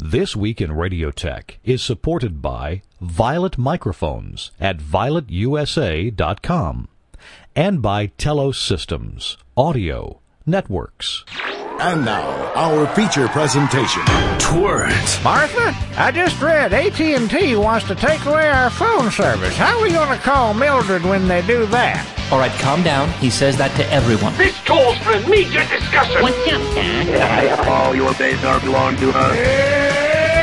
This Week in Radio Tech is supported by Violet Microphones at violetusa.com and by Telos Systems, Audio Networks. And now, our feature presentation. Twert. Martha, I just read AT&T wants to take away our phone service. How are we going to call Mildred when they do that? All right, calm down. He says that to everyone. This calls for immediate discussion. What's up, Dad? All your days are belong to us.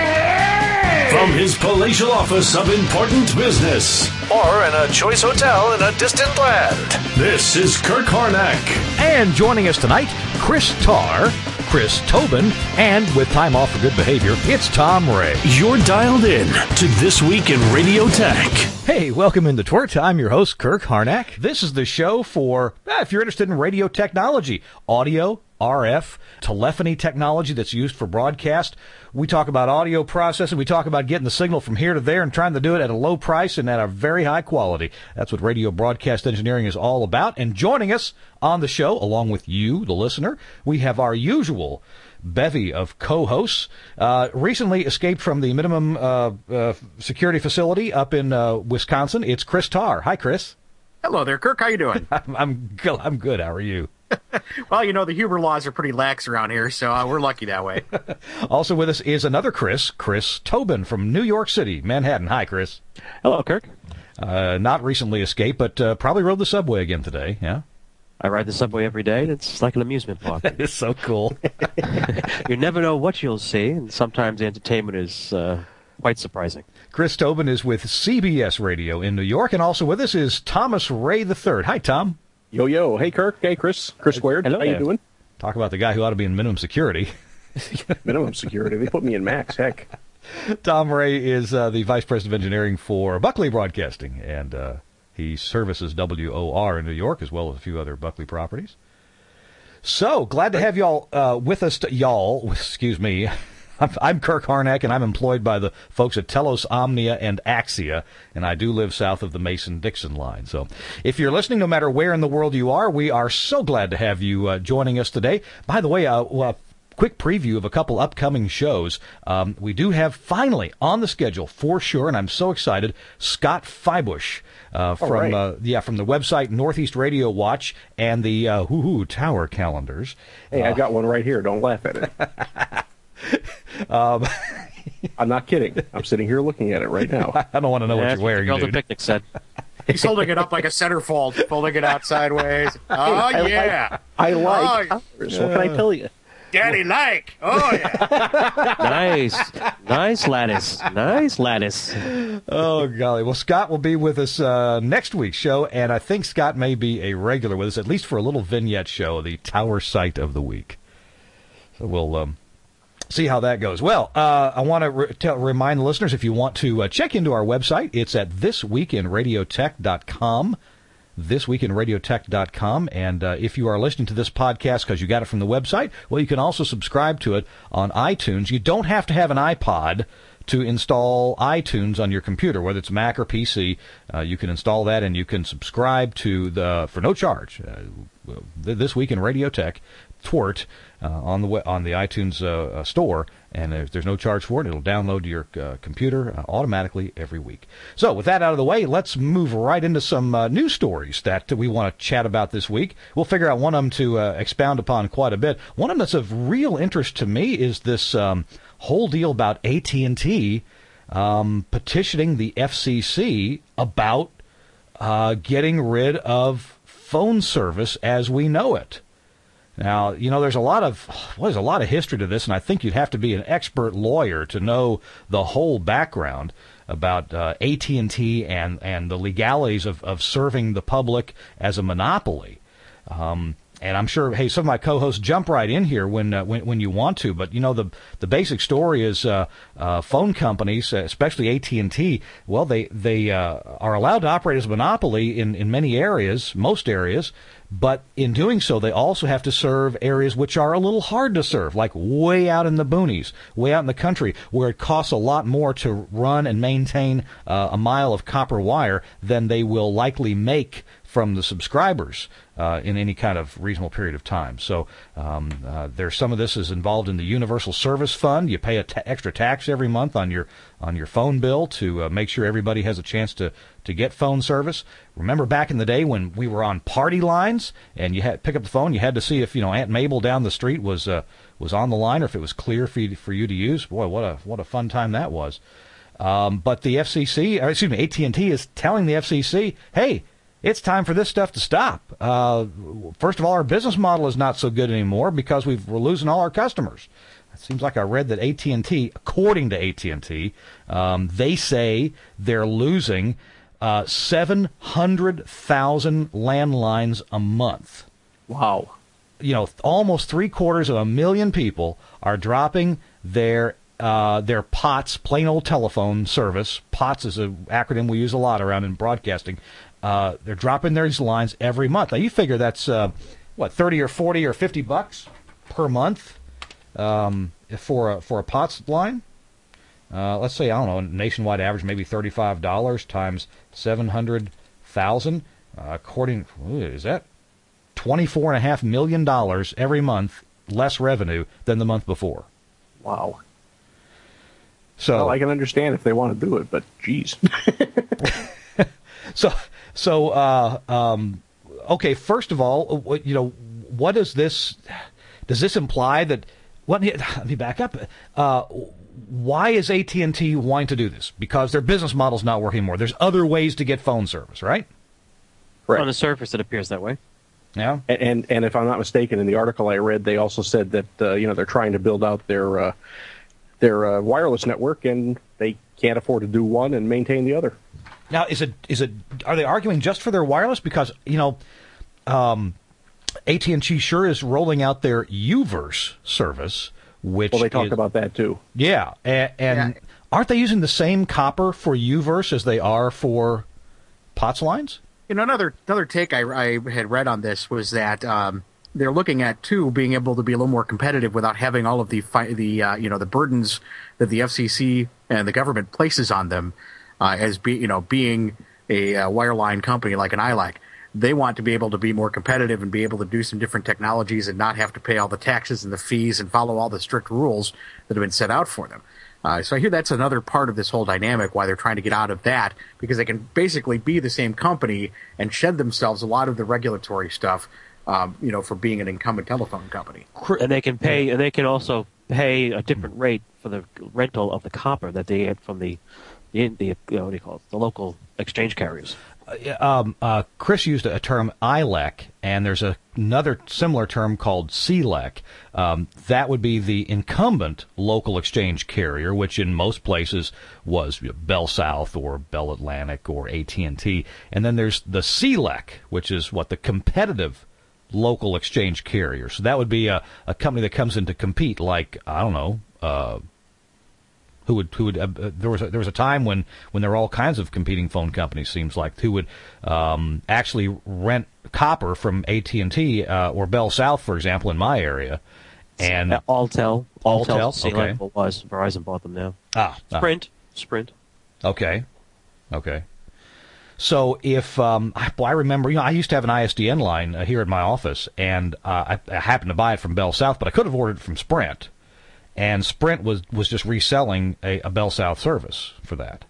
From his palatial office of important business, or in a choice hotel in a distant land, this is Kirk Harnack. And joining us tonight, Chris Tarr, Chris Tobin, and with time off for good behavior, it's Tom Ray. You're dialed in to This Week in Radio Tech. Hey, welcome into Twert. I'm your host, Kirk Harnack. This is the show for, if you're interested in radio technology, audio, RF, telephony technology that's used for broadcast. We talk about audio processing. We talk about getting the signal from here to there and trying to do it at a low price and at a very high quality. That's what radio broadcast engineering is all about. And joining us on the show, along with you, the listener, we have our usual bevy of co-hosts. Recently escaped from the minimum security facility up in Wisconsin. It's Chris Tarr. Hi, Chris. Hello there, Kirk. How you doing? I'm good. How are you? Well, you know, the Huber laws are pretty lax around here, so we're lucky that way. Also with us is another Chris Tobin from New York City, Manhattan. Hi, Chris. Hello, Kirk. Not recently escaped, but probably rode the subway again today, yeah? I ride the subway every day. It's like an amusement park. That is so cool. You never know what you'll see, and sometimes the entertainment is quite surprising. Chris Tobin is with CBS Radio in New York, and also with us is Thomas Ray III. Hi, Tom. Yo. Hey, Kirk. Hey, Chris. Chris Squared. Hello How you doing? Talk about the guy who ought to be in minimum security. Minimum security. They put me in max. Heck. Tom Ray is the Vice President of Engineering for Buckley Broadcasting, and he services WOR in New York as well as a few other Buckley properties. So, glad to have y'all with us. Excuse me. I'm Kirk Harnack, and I'm employed by the folks at Telos, Omnia, and Axia, and I do live south of the Mason-Dixon line. So if you're listening, no matter where in the world you are, we are so glad to have you joining us today. By the way, quick preview of a couple upcoming shows. We do have finally on the schedule for sure, and I'm so excited, Scott Feibusch from the website Northeast Radio Watch and the Tower Calendars. Hey, I got one right here. Don't laugh at it. I'm not kidding. I'm sitting here looking at it right now. I don't want to know what you're wearing, dude. dude. Picnic set. He's holding it up like a centerfold, folding it out sideways. Oh, yeah. I like colors. What can I tell you? Daddy like. Oh, yeah. Nice lattice. Oh, golly. Well, Scott will be with us next week's show, and I think Scott may be a regular with us, at least for a little vignette show, the Tower Site of the Week. So we'll see how that goes. Well, I want to remind the listeners, if you want to check into our website, it's at thisweekinradiotech.com, thisweekinradiotech.com, and if you are listening to this podcast because you got it from the website, well, you can also subscribe to it on iTunes. You don't have to have an iPod to install iTunes on your computer, whether it's Mac or PC. You can install that, and you can subscribe to for no charge. This Week in Radio Tech, Twert, on the iTunes store, and there's no charge for it. It'll download to your computer automatically every week. So with that out of the way, let's move right into some news stories that we want to chat about this week. We'll figure out one of them to expound upon quite a bit. One of them that's of real interest to me is this whole deal about AT&T petitioning the FCC about getting rid of phone service as we know it. Now, you know, there's a lot of history to this, and I think you'd have to be an expert lawyer to know the whole background about AT&T and the legalities of serving the public as a monopoly. And I'm sure, hey, some of my co-hosts jump right in here when you want to. But, you know, the basic story is phone companies, especially AT&T, well, they are allowed to operate as a monopoly in many areas, most areas. But in doing so, they also have to serve areas which are a little hard to serve, like way out in the boonies, way out in the country, where it costs a lot more to run and maintain a mile of copper wire than they will likely make from the subscribers in any kind of reasonable period of time. So there's some of this is involved in the Universal Service Fund. You pay extra tax every month on your phone bill to make sure everybody has a chance to get phone service. Remember back in the day when we were on party lines and you had to pick up the phone, you had to see if Aunt Mabel down the street was on the line or if it was clear for you to use. Boy, what a fun time that was. But the AT&T is telling the FCC, hey, it's time for this stuff to stop. First of all, our business model is not so good anymore because we're losing all our customers. It seems like I read that AT&T, according to AT&T, they say they're losing 700,000 landlines a month. Wow. Almost 750,000 people are dropping their POTS, plain old telephone service. POTS is an acronym we use a lot around in broadcasting. They're dropping these lines every month. Now, you figure that's, $30 or $40 or $50 per month for a POTS line? Let's say, I don't know, nationwide average maybe $35 times 700,000. Is that $24.5 million every month less revenue than the month before? Wow. So I can understand if they want to do it, but geez. Okay. First of all, what is this? Does this imply that? Let me back up. Why is AT&T wanting to do this? Because their business model's not working anymore. There's other ways to get phone service, right? Correct. On the surface, it appears that way. Yeah. And if I'm not mistaken, in the article I read, they also said that they're trying to build out their wireless network, and they can't afford to do one and maintain the other. Now, are they arguing just for their wireless? Because AT&T sure is rolling out their UVerse service, which they talk about that too. Yeah, and aren't they using the same copper for UVerse as they are for POTS lines? Another take I had read on this was that they're looking at being able to be a little more competitive without having all of the burdens that the FCC and the government places on them as being a wireline company like an ILEC. They want to be able to be more competitive and be able to do some different technologies and not have to pay all the taxes and the fees and follow all the strict rules that have been set out for them. So I hear that's another part of this whole dynamic, why they're trying to get out of that, because they can basically be the same company and shed themselves a lot of the regulatory stuff, for being an incumbent telephone company. And they can also pay a different rate for the rental of the copper that they get from the local exchange carriers. Chris used a term ILEC, and there's another similar term called CLEC. That would be the incumbent local exchange carrier, which in most places was Bell South or Bell Atlantic or AT&T. And then there's the CLEC, which is the competitive local exchange carrier. So that would be a company that comes in to compete, like, I don't know, there was a time when there were all kinds of competing phone companies, seems like, who would actually rent copper from AT&T or Bell South, for example, in my area. And Alltel, okay. Was Verizon bought them now. Sprint. Okay. So if I remember, I used to have an ISDN line here at my office, and I happened to buy it from Bell South, but I could have ordered it from Sprint. And Sprint was just reselling a Bell South service for that.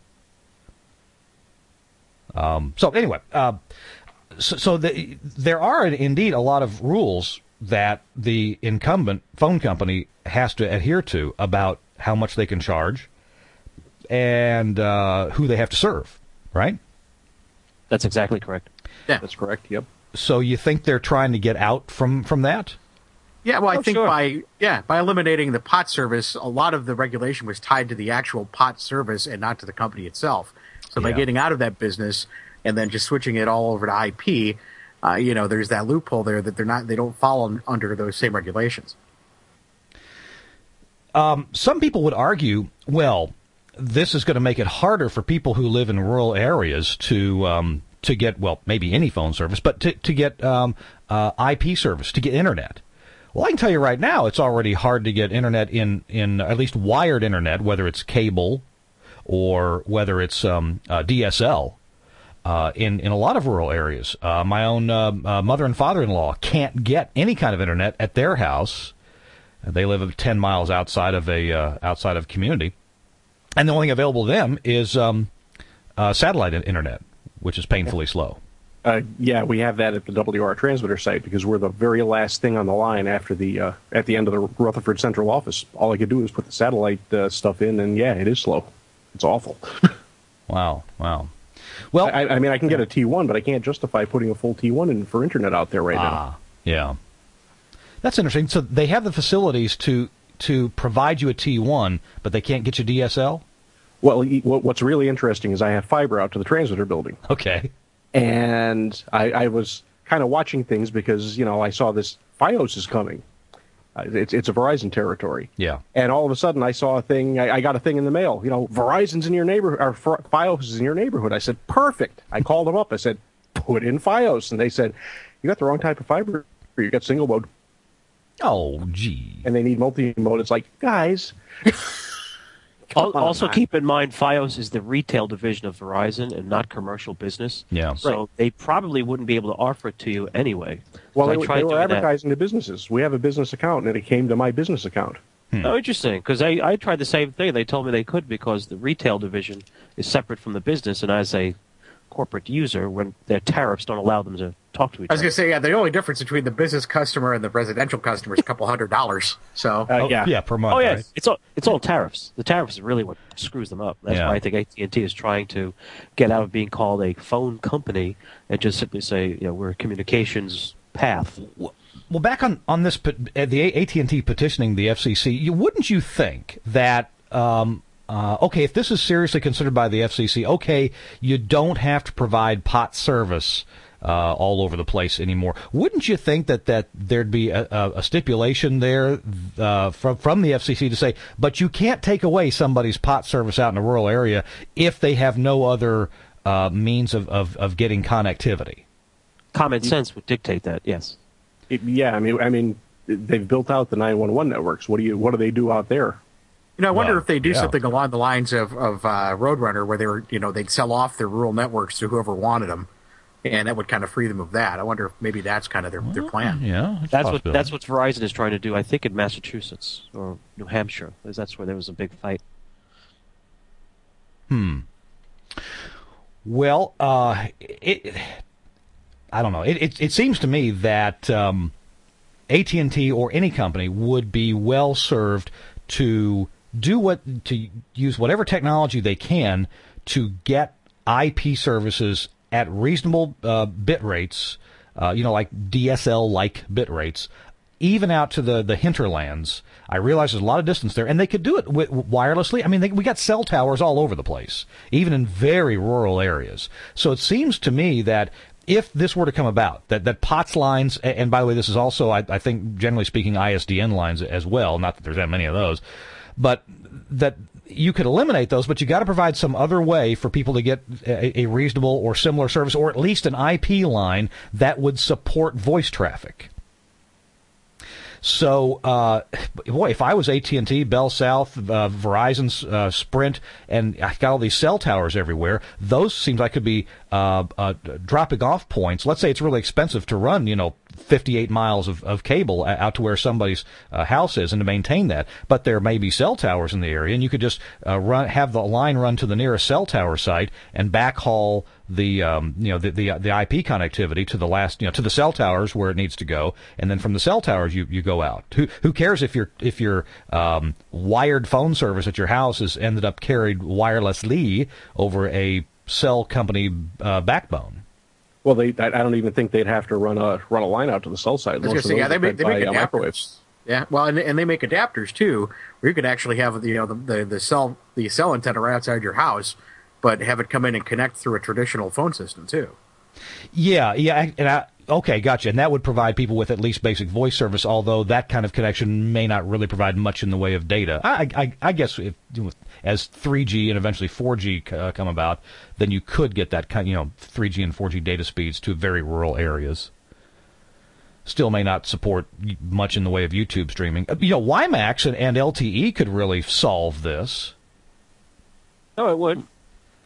There are indeed a lot of rules that the incumbent phone company has to adhere to about how much they can charge and who they have to serve, right? That's exactly correct. Yeah, that's correct. Yep. So you think they're trying to get out from that? Yeah, well, I think by eliminating the POT service, a lot of the regulation was tied to the actual POT service and not to the company itself. So by getting out of that business and then just switching it all over to IP, there's that loophole there that they don't fall under those same regulations. Some people would argue, well, this is going to make it harder for people who live in rural areas to get, maybe any phone service, but to get IP service, to get internet. Well, I can tell you right now, it's already hard to get internet in at least wired internet, whether it's cable or whether it's DSL. in a lot of rural areas. My own mother and father-in-law can't get any kind of internet at their house. They live 10 miles outside of a community, and the only thing available to them is satellite internet, which is painfully slow. Yeah, we have that at the WR transmitter site because we're the very last thing on the line after the at the end of the Rutherford Central office. All I could do is put the satellite stuff in, and yeah, it is slow. It's awful. Wow. Well, I mean, I can get a T1, but I can't justify putting a full T1 in for internet out there right now. Yeah. That's interesting. So they have the facilities to provide you a T1, but they can't get you DSL? Well, what's really interesting is I have fiber out to the transmitter building. Okay. And I was kind of watching things because, I saw this Fios is coming. It's a Verizon territory. Yeah. And all of a sudden I saw a thing, I got a thing in the mail. Verizon's in your neighborhood, or Fios is in your neighborhood. I said, perfect. I called them up. I said, put in Fios. And they said, you got the wrong type of fiber. You got single mode. Oh, gee. And they need multi-mode. It's like, guys... Also, keep in mind, Fios is the retail division of Verizon and not commercial business. Yeah. So they probably wouldn't be able to offer it to you anyway. Well, they were advertising to businesses. We have a business account, and it came to my business account. Oh, interesting. Because I tried the same thing. They told me they could because the retail division is separate from the business, and as a corporate user, when their tariffs don't allow them to talk to each other. I was going to say, the only difference between the business customer and the residential customer is a couple $100. So yeah, per month. Oh yeah, right? it's all tariffs. The tariffs is really what screws them up. That's why I think AT&T is trying to get out of being called a phone company and just simply say, we're a communications path. Well, back on this, the AT&T petitioning the FCC, wouldn't you think that? Okay, if this is seriously considered by the FCC, okay, you don't have to provide POT service all over the place anymore. Wouldn't you think that there'd be a stipulation there from the FCC to say, but you can't take away somebody's POT service out in a rural area if they have no other means of getting connectivity? Common sense would dictate that, yes. I mean, they've built out the 911 networks. What do they do out there? I wonder if they do something along the lines of Roadrunner, where they'd sell off their rural networks to whoever wanted them, and that would kind of free them of that. I wonder if maybe that's kind of their plan. Yeah, that's what Verizon is trying to do. I think in Massachusetts or New Hampshire, because that's where there was a big fight. Well, I don't know. It seems to me that AT&T or any company would be well served to use whatever technology they can to get IP services at reasonable bit rates, like DSL-like bit rates, even out to the hinterlands. I realize there's a lot of distance there, and they could do it wirelessly. I mean, we got cell towers all over the place, even in very rural areas. So it seems to me that if this were to come about, that POTS lines, and by the way, this is also, I think, generally speaking, ISDN lines as well, not that there's that many of those, but that you could eliminate those, but you got to provide some other way for people to get a reasonable or similar service, or at least an IP line that would support voice traffic. So, if I was AT&T, Bell South, Verizon, Sprint, and I got all these cell towers everywhere, those seems like could be dropping off points. Let's say it's really expensive to run, 58 miles of cable out to where somebody's house is and to maintain that. But there may be cell towers in the area, and you could just have the line run to the nearest cell tower site and backhaul the IP connectivity to the last, to the cell towers where it needs to go, and then from the cell towers you go out. Who cares if your wired phone service at your house has ended up carried wirelessly over a cell company backbone? Well, I don't even think they'd have to run a line out to the cell site. They make adapters. Yeah, well, and they make adapters too, where you could actually have the cell antenna right outside your house, but have it come in and connect through a traditional phone system too. Yeah, and okay, gotcha. And that would provide people with at least basic voice service, although that kind of connection may not really provide much in the way of data. I guess as 3G and eventually 4G come about, then you could get that kind, 3G and 4G data speeds to very rural areas. Still may not support much in the way of YouTube streaming. WiMAX and LTE could really solve this. No, it would.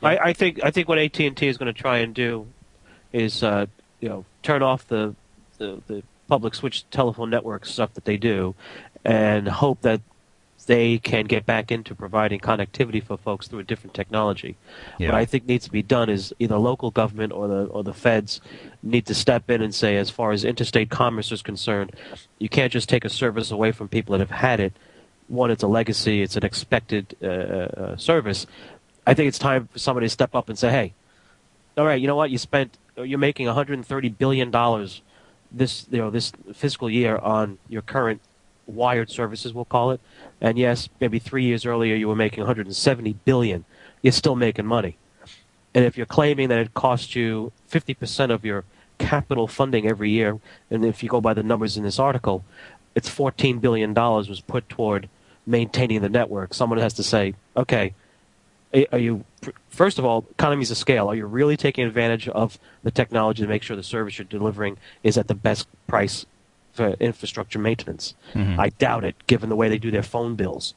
I think what AT&T is going to try and do is turn off the public switch telephone network stuff that they do, and hope that they can get back into providing connectivity for folks through a different technology. Yeah. What I think needs to be done is either local government or the feds need to step in and say, as far as interstate commerce is concerned, you can't just take a service away from people that have had it. One, it's a legacy, it's an expected service. I think it's time for somebody to step up and say, hey, all right, you know what? You're making $130 billion this fiscal year on your current wired services, we'll call it. And yes, maybe 3 years earlier you were making $170 billion. You're still making money. And if you're claiming that it costs you 50% of your capital funding every year, and if you go by the numbers in this article, it's $14 billion was put toward maintaining the network. Someone has to say, okay, are you, first of all, economies of scale, are you really taking advantage of the technology to make sure the service you're delivering is at the best price for infrastructure maintenance? Mm-hmm. I doubt it, given the way they do their phone bills.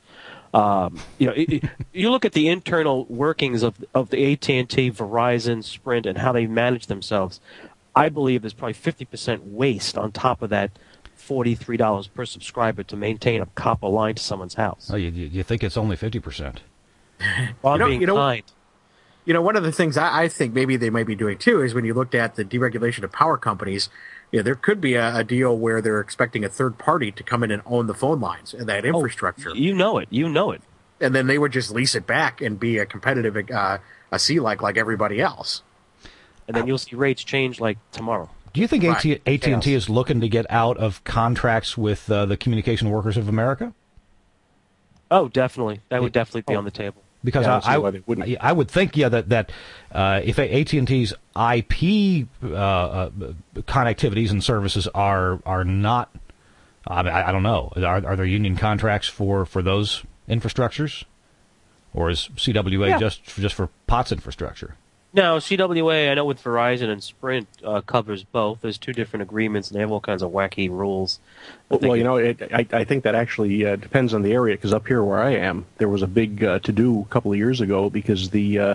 You look at the internal workings of the AT&T, Verizon, Sprint, and how they manage themselves. I believe there's probably 50% waste on top of that $43 per subscriber to maintain a copper line to someone's house. Oh, you think it's only 50%? Well, I'm being kind. One of the things I think maybe they might be doing too is when you looked at the deregulation of power companies, there could be a deal where they're expecting a third party to come in and own the phone lines and that infrastructure. You know it. And then they would just lease it back and be a competitive a C-like like everybody else. And then you'll see rates change like tomorrow. Do you think AT&T is looking to get out of contracts with the Communication Workers of America? Oh, definitely. That would definitely be on the table. Because I would think, that if AT&T's IP connectivities and services are not, I don't know, are there union contracts for those infrastructures, or is CWA just for POTS infrastructure? No, CWA, I know with Verizon and Sprint covers both. There's two different agreements, and they have all kinds of wacky rules. I think that actually depends on the area, because up here where I am, there was a big to-do a couple of years ago because the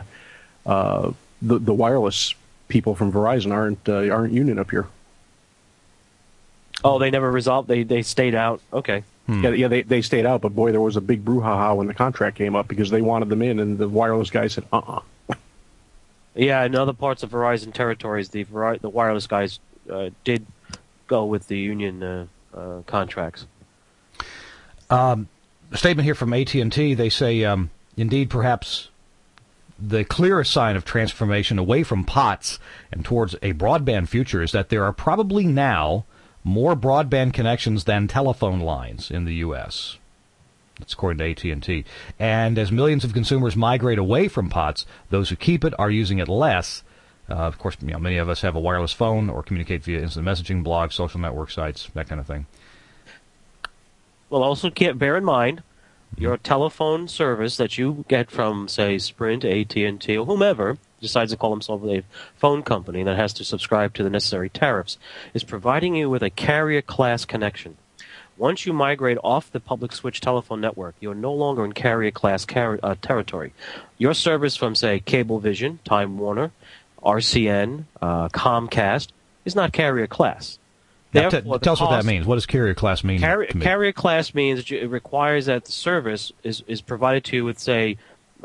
wireless people from Verizon aren't union up here. Oh, they never resolved? They stayed out? Okay. Yeah, they stayed out, but boy, there was a big brouhaha when the contract came up because they wanted them in, and the wireless guy said, Yeah, in other parts of Verizon territories, the wireless guys did go with the union contracts. A statement here from AT&T. They say, indeed, perhaps the clearest sign of transformation away from POTS and towards a broadband future is that there are probably now more broadband connections than telephone lines in the U.S. That's according to AT&T. And as millions of consumers migrate away from POTS, those who keep it are using it less. Of course, many of us have a wireless phone or communicate via instant messaging, blogs, social network sites, that kind of thing. Well, also bear in mind, your telephone service that you get from, say, Sprint, AT&T, or whomever decides to call themselves a phone company that has to subscribe to the necessary tariffs, is providing you with a carrier class connection. Once you migrate off the public switch telephone network, you're no longer in carrier class territory. Your service from, say, Cablevision, Time Warner, RCN, Comcast is not carrier class. Now, tell us what that means. What does carrier class mean? Carrier class means it requires that the service is provided to you with, say,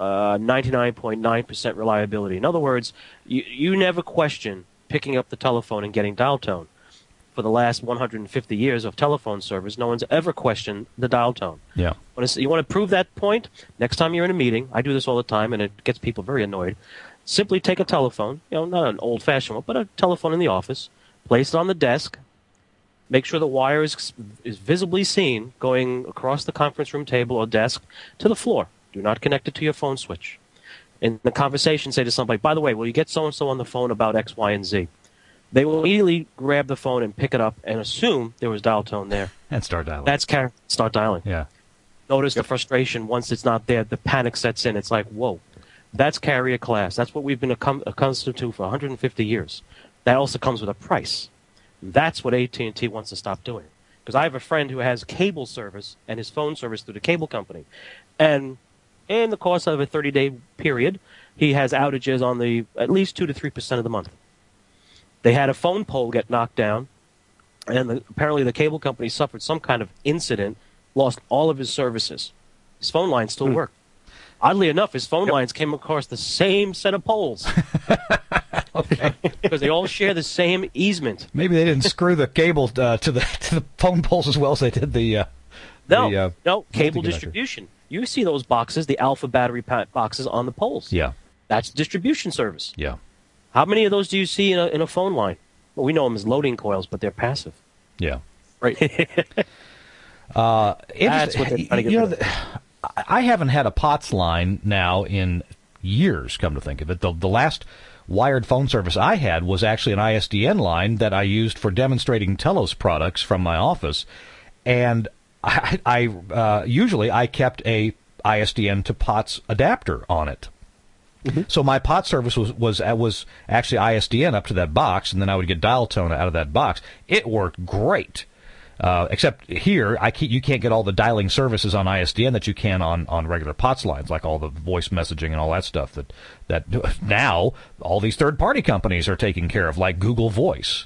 99.9% reliability. In other words, you never question picking up the telephone and getting dial tone. For the last 150 years of telephone service, no one's ever questioned the dial tone. Yeah. You want to prove that point? Next time you're in a meeting, I do this all the time, and it gets people very annoyed. Simply take a telephone, not an old-fashioned one, but a telephone in the office, place it on the desk, make sure the wire is visibly seen going across the conference room table or desk to the floor. Do not connect it to your phone switch. In the conversation, say to somebody, by the way, will you get so-and-so on the phone about X, Y, and Z? They will immediately grab the phone and pick it up and assume there was dial tone there. And start dialing. Start dialing. Yeah. Notice the frustration once it's not there. The panic sets in. It's like, whoa. That's carrier class. That's what we've been accustomed to for 150 years. That also comes with a price. That's what AT&T wants to stop doing. Because I have a friend who has cable service and his phone service through the cable company. And in the course of a 30-day period, he has outages on the at least 2 to 3% of the month. They had a phone pole get knocked down, and apparently the cable company suffered some kind of incident, lost all of his services. His phone lines still work. Oddly enough, his phone lines came across the same set of poles. Okay. Because they all share the same easement. Maybe they didn't screw the cable to the phone poles as well as they did the cable distribution. You see those boxes, the Alpha battery boxes on the poles. Yeah. That's distribution service. Yeah. How many of those do you see in a phone line? Well, we know them as loading coils, but they're passive. Yeah. Right. That's what they're trying to get rid of. I haven't had a POTS line now in years, come to think of it. The last wired phone service I had was actually an ISDN line that I used for demonstrating Telos products from my office. And I usually kept a ISDN to POTS adapter on it. Mm-hmm. So my POTS service was actually ISDN up to that box, and then I would get dial tone out of that box. It worked great. Except here, you can't get all the dialing services on ISDN that you can on regular POTS lines, like all the voice messaging and all that stuff that now all these third-party companies are taking care of, like Google Voice.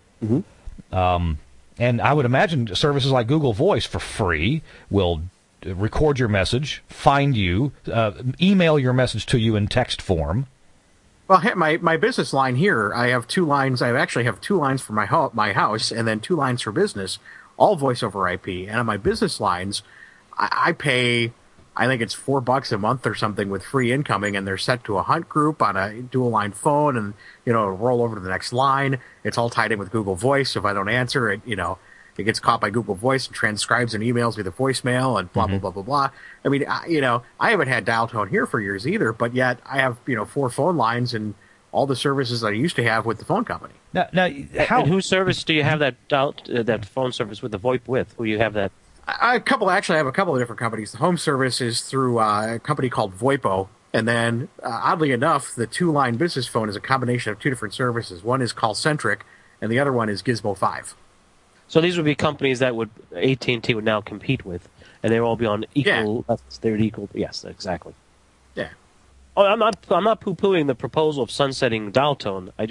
Mm-hmm. And I would imagine services like Google Voice for free will record your message, find you, email your message to you in text form. Well, my business line here, I have 2 lines. I actually have 2 lines for my house, and then 2 lines for business, all voice over IP. And on my business lines, I pay, I think it's $4 a month or something with free incoming, and they're set to a hunt group on a dual line phone, and it'll roll over to the next line. It's all tied in with Google Voice. So if I don't answer it, it gets caught by Google Voice and transcribes and emails me the voicemail and blah, blah, blah, blah, blah. I mean, I haven't had dial tone here for years either, but yet I have, 4 phone lines and all the services I used to have with the phone company. Now and whose service do you have that phone service with the VoIP with? Who you have that? I have a couple of different companies. The home service is through a company called VoIPO. And then, oddly enough, the 2-line business phone is a combination of 2 different services. One is Callcentric, and the other one is Gizmo 5. So these would be companies that AT&T would now compete with, and they would all be on equal. Yeah. They're equal. Yes, exactly. Yeah. Oh, I'm not poo-pooing the proposal of sunsetting dial tone. I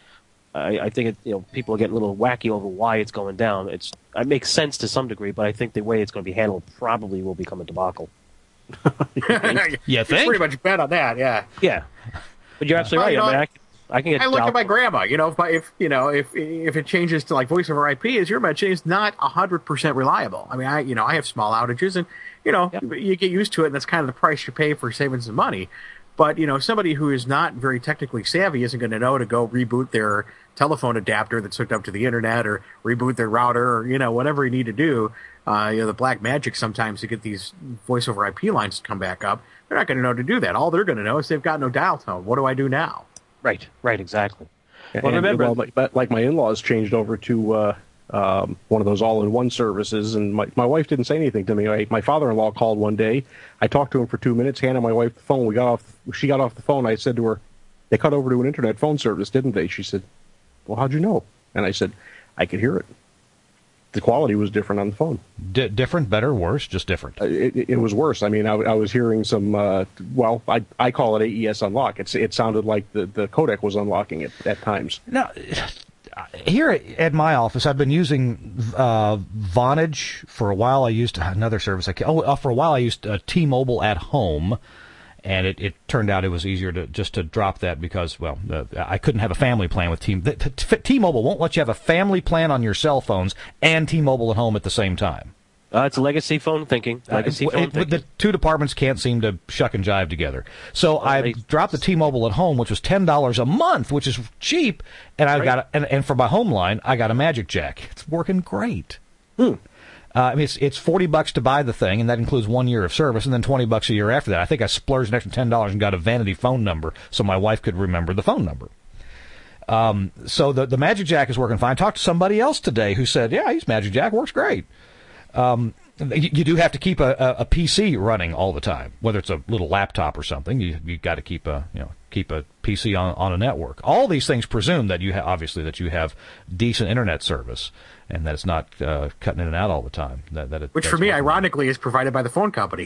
think people are getting a little wacky over why it's going down. It makes sense to some degree, but I think the way it's going to be handled probably will become a debacle. You think? Pretty much bet on that. Yeah. Yeah. But you're absolutely right. I look at my grandma. If it changes to like voice over IP, as you're mentioning, it's not 100% reliable. I mean, I have small outages, and you get used to it, and that's kind of the price you pay for saving some money. But somebody who is not very technically savvy isn't going to know to go reboot their telephone adapter that's hooked up to the internet, or reboot their router, or whatever you need to do. The black magic sometimes to get these voice over IP lines to come back up. They're not going to know to do that. All they're going to know is they've got no dial tone. What do I do now? Right, exactly. Well, remember, my in-laws changed over to one of those all-in-one services, and my wife didn't say anything to me. My father-in-law called one day. I talked to him for 2 minutes, handed my wife the phone. She got off the phone. I said to her, "They cut over to an internet phone service, didn't they?" She said, "Well, how'd you know?" And I said, "I could hear it. The quality was different on the phone." Different, better, worse, just different? It was worse. I mean, I was hearing some, I call it AES unlock. It sounded like the codec was unlocking it at times. Now, here at my office, I've been using Vonage for a while. I used another service. For a while I used T-Mobile at Home. And it turned out it was easier to drop that because, I couldn't have a family plan with T-Mobile won't let you have a family plan on your cell phones and T-Mobile at home at the same time. It's legacy phone thinking. The 2 departments can't seem to shuck and jive together. So I dropped the T-Mobile at home, which was $10 a month, which is cheap, and and for my home line, I got a Magic Jack. It's working great. It's $40 to buy the thing, and that includes 1 year of service, and then $20 a year after that. I think I splurged an extra $10 and got a vanity phone number so my wife could remember the phone number. So the Magic Jack is working fine. I talked to somebody else today who said, "Yeah, I use Magic Jack, works great." You do have to keep a PC running all the time, whether it's a little laptop or something. You got to keep a PC on a network. All these things presume that you obviously that you have decent internet service and that it's not cutting in and out all the time. Which for me, ironically, is provided by the phone company.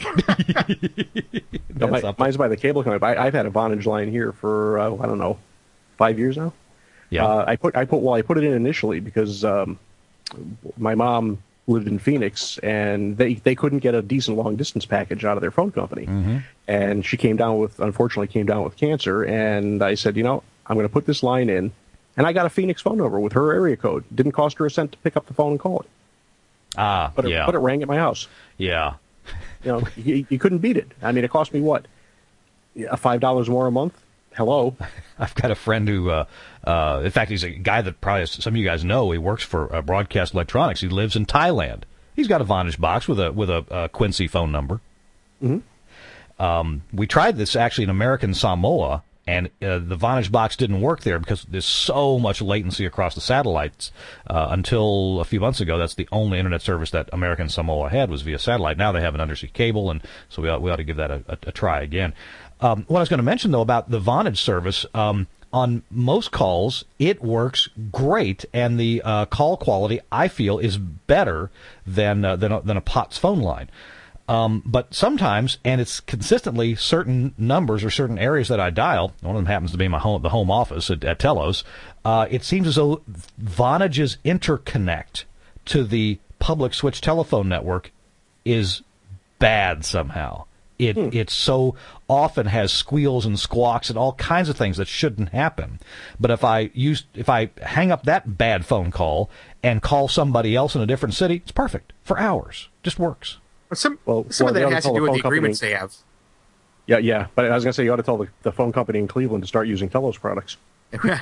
Mine's by the cable company. I've had a Vonage line here for I don't know, 5 years now. Yeah. I put it in initially because my mom lived in Phoenix, and they couldn't get a decent long distance package out of their phone company. Mm-hmm. And she unfortunately came down with cancer, and I said, I'm going to put this line in, and I got a Phoenix phone number with her area code. Didn't cost her a cent to pick up the phone and call it. But it rang at my house. Yeah. You couldn't beat it. I mean, it cost me what? $5 more a month? Hello. I've got a friend who, in fact, he's a guy that probably some of you guys know. He works for Broadcast Electronics. He lives in Thailand. He's got a Vonage box with a Quincy phone number. Mm-hmm. We tried this actually in American Samoa, and the Vonage box didn't work there because there's so much latency across the satellites. Until a few months ago, that's the only internet service that American Samoa had was via satellite. Now they have an undersea cable, and so we ought to give that a try again. What I was going to mention, though, about the Vonage service, on most calls, it works great, and the call quality, I feel, is better than a POTS phone line. But sometimes, and it's consistently certain numbers or certain areas that I dial, one of them happens to be the home office at Telos, it seems as though Vonage's interconnect to the public switch telephone network is bad somehow. It so often has squeals and squawks and all kinds of things that shouldn't happen. But if I hang up that bad phone call and call somebody else in a different city, it's perfect for hours. Just works. Some of that has to do with the agreements they have. Yeah. But I was going to say you ought to tell the phone company in Cleveland to start using Telos products. Like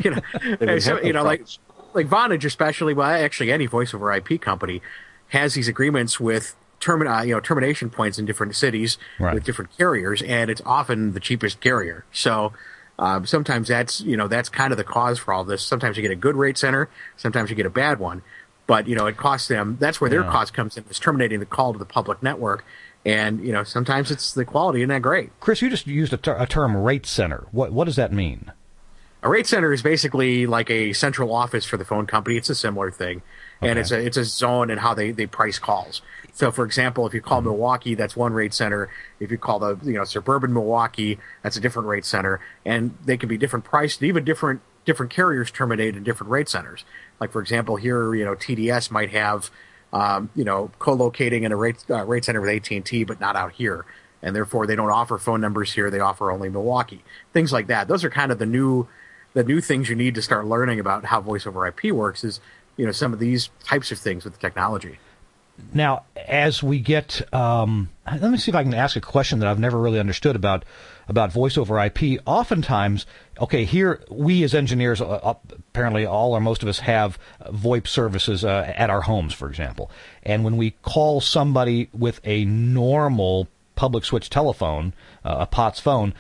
Vonage, especially, well, actually any voice over IP company has these agreements with termination points in different cities with different carriers, and it's often the cheapest carrier. So sometimes that's kind of the cause for all this. Sometimes you get a good rate center, sometimes you get a bad one, but it costs them. That's where their cost comes in, is terminating the call to the public network. And sometimes it's the quality isn't that great. Chris, you just used a term rate center. What does that mean? A rate center is basically like a central office for the phone company. It's a similar thing. Okay. And it's a zone in how they price calls. So, for example, if you call Milwaukee, that's one rate center. If you call the suburban Milwaukee, that's a different rate center. And they can be different priced, even different carriers terminate in different rate centers. Like, for example, here, TDS might have, co-locating in a rate center with AT&T, but not out here. And therefore, they don't offer phone numbers here. They offer only Milwaukee. Things like that. Those are kind of the new things you need to start learning about how voice over IP works is, some of these types of things with the technology. Now, as we get, let me see if I can ask a question that I've never really understood about voice over IP. Oftentimes, here we as engineers, apparently all or most of us have VoIP services at our homes, for example. And when we call somebody with a normal public switch telephone, a POTS phone,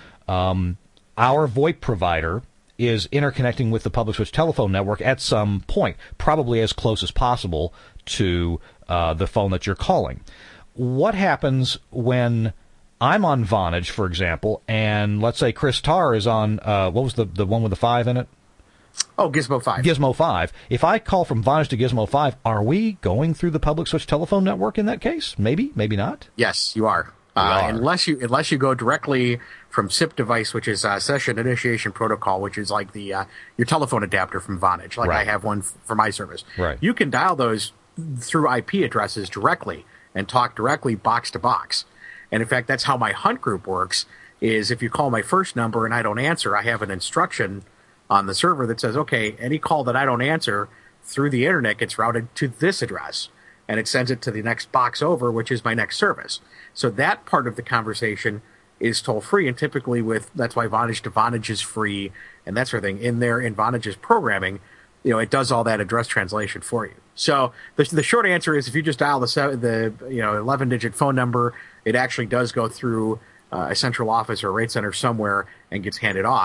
our VoIP provider is interconnecting with the public switch telephone network at some point, probably as close as possible to the phone that you're calling. What happens when I'm on Vonage, for example, and let's say Chris Tarr is on, what was the one with the 5 in it? Oh, Gizmo 5. Gizmo 5. If I call from Vonage to Gizmo 5, are we going through the public switch telephone network in that case? Maybe, maybe not? Yes, you are. Unless you go directly from SIP device, which is Session Initiation Protocol, which is like the your telephone adapter from Vonage. Like I have one for my service. Right. You can dial those through IP addresses directly and talk directly box to box. And in fact, that's how my Hunt group works, is if you call my first number and I don't answer, I have an instruction on the server that says, okay, any call that I don't answer through the internet gets routed to this address. And it sends it to the next box over, which is my next service. So that part of the conversation is toll-free, and typically that's why Vonage to Vonage is free and that sort of thing. In Vonage's programming, it does all that address translation for you. So the short answer is if you just dial the 11-digit phone number, it actually does go through a central office or a rate center somewhere and gets handed off.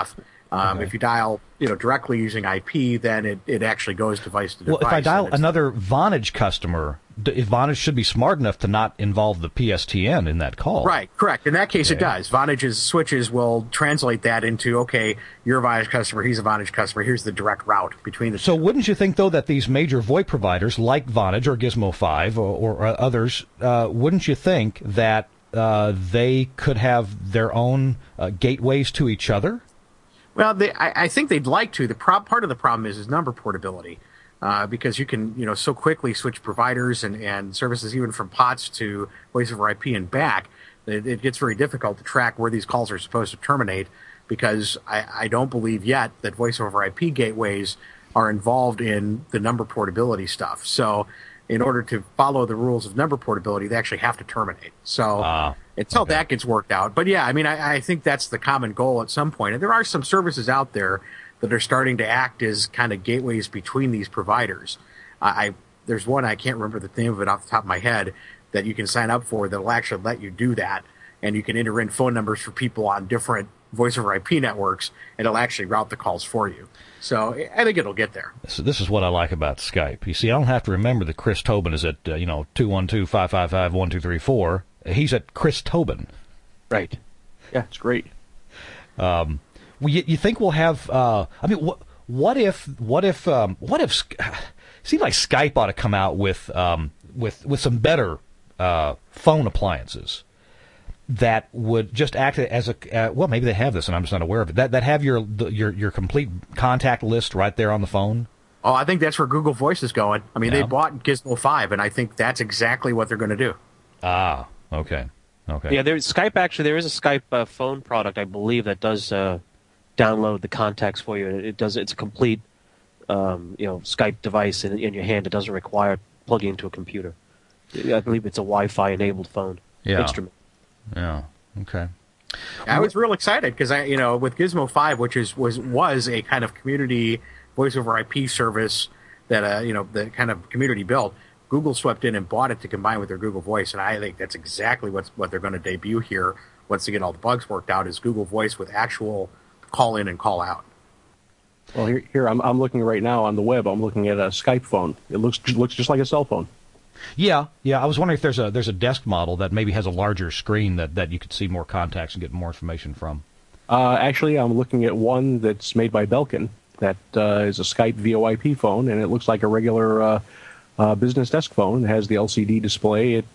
If you dial, directly using IP, then it actually goes device to device. Well, if I dial another Vonage customer, if Vonage should be smart enough to not involve the PSTN in that call. Right, correct. In that case, it does. Vonage's switches will translate that into, okay, you're a Vonage customer, he's a Vonage customer, here's the direct route between the two. So wouldn't you think, though, that these major VoIP providers like Vonage or Gizmo 5 or others, wouldn't you think that they could have their own gateways to each other? Well, I think they'd like to. Part of the problem is number portability, because you can, so quickly switch providers and services even from POTS to voice over IP and back. It gets very difficult to track where these calls are supposed to terminate, because I don't believe yet that voice over IP gateways are involved in the number portability stuff. So in order to follow the rules of number portability, they actually have to terminate. So until that gets worked out. But yeah, I think that's the common goal at some point. And there are some services out there that are starting to act as kind of gateways between these providers. There's one, I can't remember the name of it off the top of my head, that you can sign up for that will actually let you do that. And you can enter in phone numbers for people on different voice over IP networks, and it'll actually route the calls for you. So I think it'll get there. So this is what I like about Skype. You see, I don't have to remember that Chris Tobin is at 212-555-1234. He's at Chris Tobin. Right. Yeah, it's great. You think we'll have? What if? Seems like Skype ought to come out with some better phone appliances that would just act as a maybe they have this and I'm just not aware of it. That have your complete contact list right there on the phone. Oh, I think that's where Google Voice is going. They bought Gizmo 5, and I think that's exactly what they're going to do. Ah, okay. Yeah, there is a Skype phone product, I believe, that does download the contacts for you. It's a complete Skype device in your hand. It doesn't require plugging into a computer. I believe it's a Wi-Fi enabled phone instrument. Yeah. Okay. I was real excited because with Gizmo 5, which was a kind of community voice over IP service that the kind of community built, Google swept in and bought it to combine with their Google Voice, and I think that's exactly what they're going to debut here once they get all the bugs worked out, is Google Voice with actual call in and call out. Well, here I'm looking right now on the web. I'm looking at a Skype phone. It looks just like a cell phone. Yeah. I was wondering if there's a desk model that maybe has a larger screen that you could see more contacts and get more information from. Actually, I'm looking at one that's made by Belkin that is a Skype VoIP phone, and it looks like a regular business desk phone. It has the LCD display. It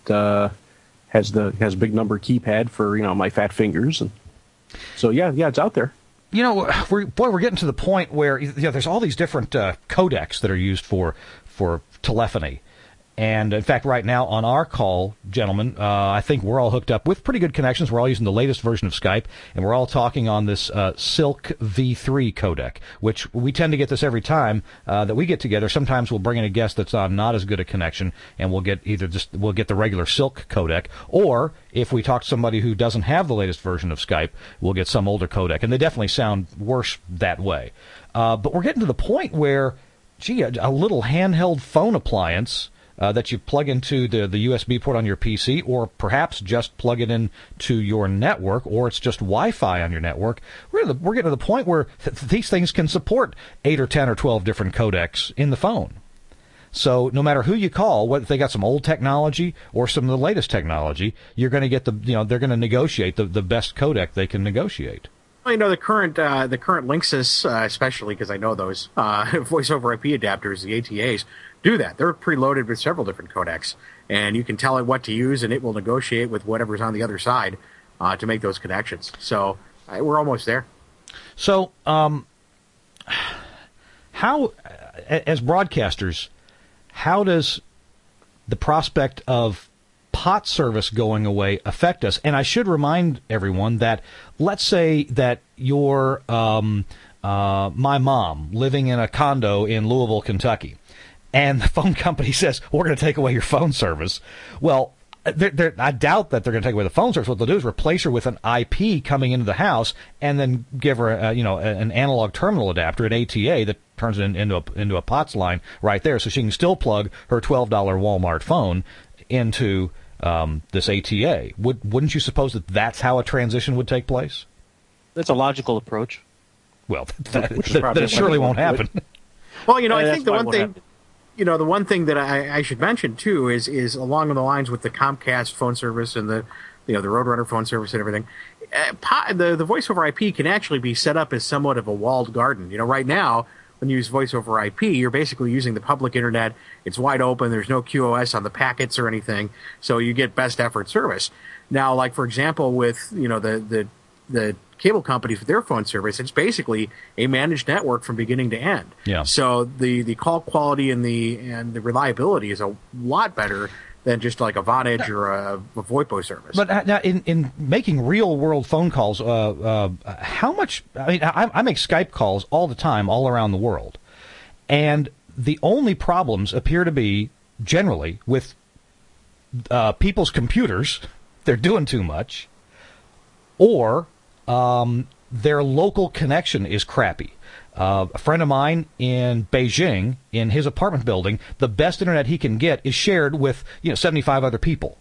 has big number keypad for my fat fingers, and so yeah, it's out there. We're getting to the point where there's all these different codecs that are used for telephony. And, in fact, right now on our call, gentlemen, I think we're all hooked up with pretty good connections. We're all using the latest version of Skype, and we're all talking on this Silk V3 codec, which we tend to get this every time that we get together. Sometimes we'll bring in a guest that's on not as good a connection, and we'll get the regular Silk codec, or if we talk to somebody who doesn't have the latest version of Skype, we'll get some older codec, and they definitely sound worse that way. But we're getting to the point where, a little handheld phone appliance that you plug into the USB port on your PC, or perhaps just plug it into your network, or it's just Wi-Fi on your network. We're getting to the point where these things can support 8 or 10 or 12 different codecs in the phone. So no matter who you call, whether they got some old technology or some of the latest technology, you're going to get they're going to negotiate the best codec they can negotiate. Well, the current Linksys, especially because I know those voice over IP adapters, the ATAs, do that. They're preloaded with several different codecs, and you can tell it what to use, and it will negotiate with whatever's on the other side to make those connections. So we're almost there. So how, as broadcasters, how does the prospect of POT service going away affect us? And I should remind everyone that, let's say that you're my mom living in a condo in Louisville, Kentucky, and the phone company says, we're going to take away your phone service. Well, I doubt that they're going to take away the phone service. What they'll do is replace her with an IP coming into the house, and then give her an analog terminal adapter, an ATA, that turns it into a POTS line right there, so she can still plug her $12 Walmart phone into this ATA. Wouldn't you suppose that that's how a transition would take place? That's a logical approach. Well, that surely won't happen. Well, I think the one thing, the one thing that I should mention too is along the lines with the Comcast phone service and the Roadrunner phone service and everything. The voice over IP can actually be set up as somewhat of a walled garden. Right now, when you use voice over IP, you're basically using the public internet. It's wide open. There's no QoS on the packets or anything, so you get best effort service. Now, like for example, with the cable companies with their phone service, it's basically a managed network from beginning to end. Yeah. So the call quality and the reliability is a lot better than just like a Vonage or a VoIPO service. But now, in making real-world phone calls, how much... I mean, I make Skype calls all the time, all around the world. And the only problems appear to be, generally, with people's computers. They're doing too much. Or their local connection is crappy. A friend of mine in Beijing, in his apartment building, the best internet he can get is shared with 75 other people.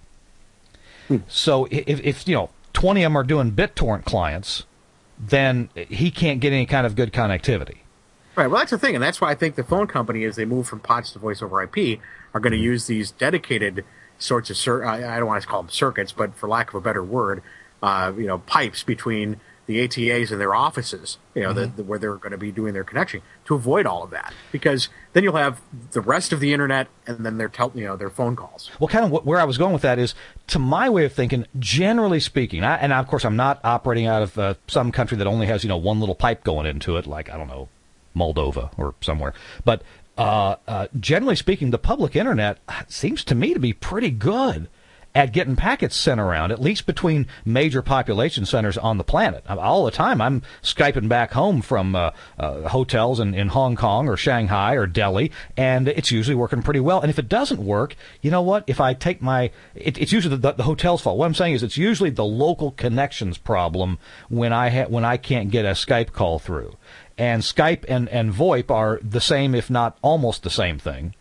So if 20 of them are doing BitTorrent clients, then he can't get any kind of good connectivity. Right. Well, that's the thing, and that's why I think the phone company, as they move from POTS to voice over IP, are going to use these dedicated sorts of I don't want to call them circuits, but for lack of a better word, pipes between the ATAs and their offices, where they're going to be doing their connection, to avoid all of that, because then you'll have the rest of the internet and then their phone calls. Well, kind of where I was going with that is, to my way of thinking, generally speaking, and of course I'm not operating out of some country that only has one little pipe going into it, like I don't know, Moldova or somewhere, but generally speaking, the public internet seems to me to be pretty good at getting packets sent around, at least between major population centers on the planet. All the time, I'm Skyping back home from hotels in Hong Kong or Shanghai or Delhi, and it's usually working pretty well. And if it doesn't work, you know what? If I take it's usually the hotel's fault. What I'm saying is it's usually the local connections problem when I can't get a Skype call through. And Skype and VoIP are the same, if not almost the same thing.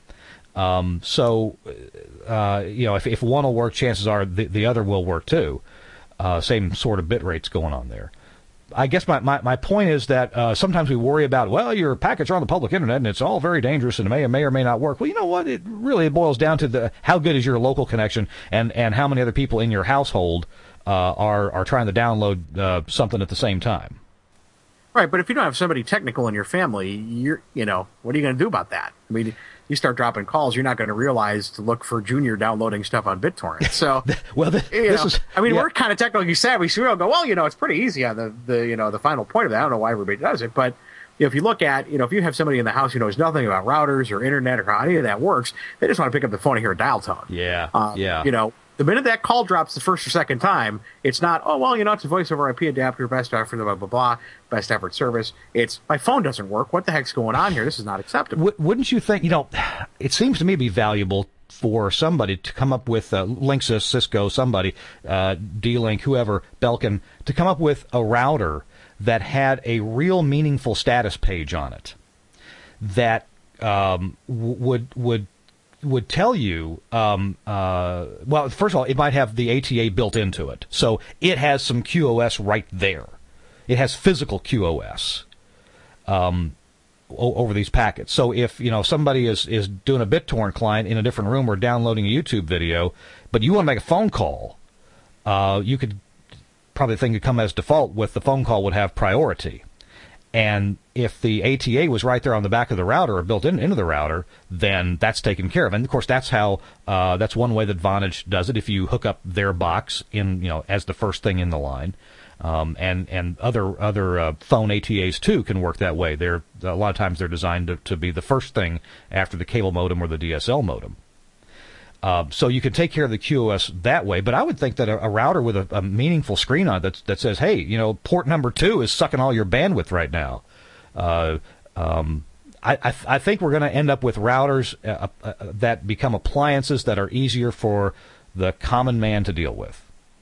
If one will work, chances are the other will work too. Same sort of bit rates going on there. I guess my point is that sometimes we worry about, your packets are on the public internet and it's all very dangerous and it may or may not work. Well, you know what? It really boils down to how good is your local connection and how many other people in your household are trying to download something at the same time. Right, but if you don't have somebody technical in your family, what are you going to do about that? I mean, you start dropping calls, you're not going to realize to look for Junior downloading stuff on BitTorrent. So, we're kind of technically savvy, so we'll go, it's pretty easy on the final point of that. I don't know why everybody does it, but if you look at, if you have somebody in the house who knows nothing about routers or internet or how any of that works, they just want to pick up the phone and hear a dial tone. Yeah. The minute that call drops the first or second time, it's not, it's a voice over IP adapter, best effort, blah, blah, blah, best effort service. It's, my phone doesn't work. What the heck's going on here? This is not acceptable. Wouldn't you think, it seems to me to be valuable for somebody to come up with, Linksys, Cisco, somebody, D-Link, whoever, Belkin, to come up with a router that had a real meaningful status page on it that would tell you, first of all, it might have the ATA built into it. So it has some QoS right there. It has physical QoS over these packets. So if, somebody is doing a BitTorrent client in a different room or downloading a YouTube video, but you want to make a phone call, you could probably think it'd come as default with the phone call would have priority. And if the ATA was right there on the back of the router or built into the router, then that's taken care of. And of course, that's how that's one way that Vonage does it. If you hook up their box in, as the first thing in the line, and other phone ATAs too can work that way. A lot of times they're designed to be the first thing after the cable modem or the DSL modem. So you can take care of the QoS that way, but I would think that a router with a meaningful screen on it that says, hey, port number 2 is sucking all your bandwidth right now. I think we're going to end up with routers that become appliances that are easier for the common man to deal with.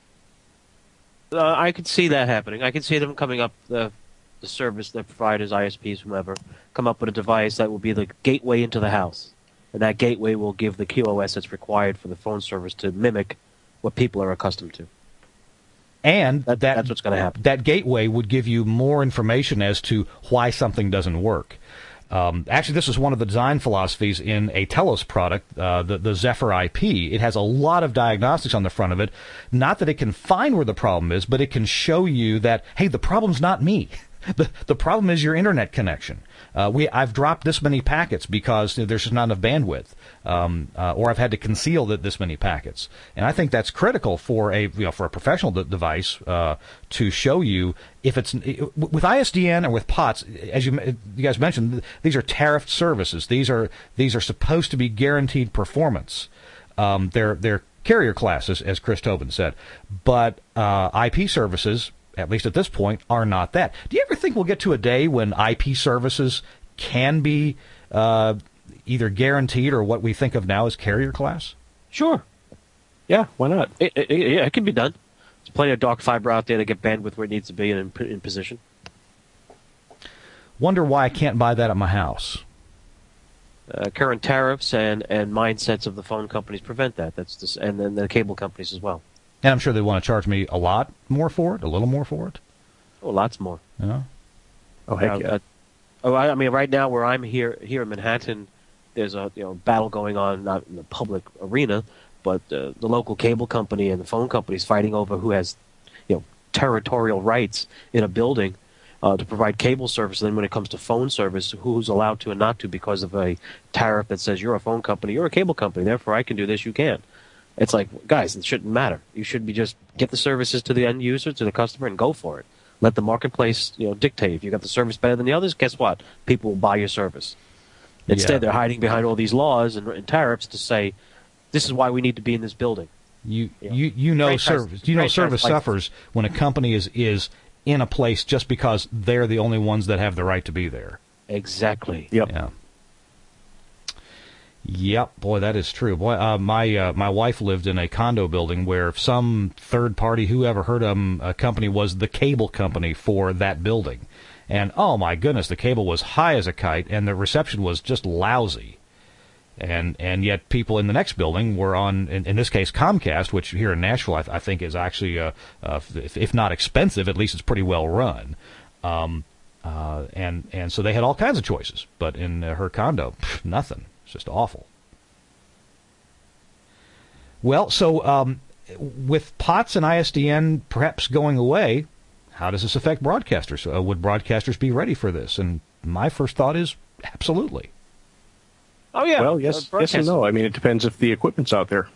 I could see that happening. I could see them coming up, the service, the providers, ISPs, whomever, come up with a device that will be the gateway into the house. And that gateway will give the QoS that's required for the phone service to mimic what people are accustomed to. And that's what's going to happen. That gateway would give you more information as to why something doesn't work. Actually, this is one of the design philosophies in a Telos product, the Zephyr IP. It has a lot of diagnostics on the front of it. Not that it can find where the problem is, but it can show you that, hey, the problem's not me. The problem is your internet connection. I've dropped this many packets because there's just not enough bandwidth, or I've had to conceal this many packets. And I think that's critical for a professional device to show you if it's with ISDN or with POTS. As you guys mentioned, these are tariffed services. These are supposed to be guaranteed performance. They're carrier classes, as Chris Tobin said, but IP services, at least at this point, are not that. Do you ever think we'll get to a day when IP services can be either guaranteed or what we think of now as carrier class? Sure. Yeah, why not? It can be done. There's plenty of dark fiber out there to get bandwidth where it needs to be and in position. Wonder why I can't buy that at my house. Current tariffs and mindsets of the phone companies prevent that. And then the cable companies as well. And I'm sure they want to charge me a lot more for it, a little more for it. Oh, lots more. Yeah. Oh, heck yeah. I mean, right now where I'm here in Manhattan, there's a battle going on, not in the public arena, but the local cable company and the phone companies fighting over who has, territorial rights in a building to provide cable service. And then when it comes to phone service, who's allowed to and not to because of a tariff that says you're a phone company, you're a cable company, therefore I can do this, you can't. It's like, guys, it shouldn't matter. You should be just get the services to the end user, to the customer, and go for it. Let the marketplace, dictate. If you got the service better than the others, guess what? People will buy your service. Instead, they're hiding behind all these laws and tariffs to say, this is why we need to be in this building. Service suffers when a company is in a place just because they're the only ones that have the right to be there. Exactly. Yep. Yeah. Yep, boy, that is true. Boy, my wife lived in a condo building where some third party, whoever heard of them, a company was the cable company for that building, and oh my goodness, the cable was high as a kite, and the reception was just lousy, and yet people in the next building were on, in this case, Comcast, which here in Nashville I think is actually, if not expensive, at least it's pretty well run, and so they had all kinds of choices, but in her condo, nothing. Just awful. Well, so with POTS and ISDN perhaps going away, how does this affect broadcasters? Would broadcasters be ready for this? And my first thought is absolutely. Oh, yeah. Well, yes and no. I mean, it depends if the equipment's out there.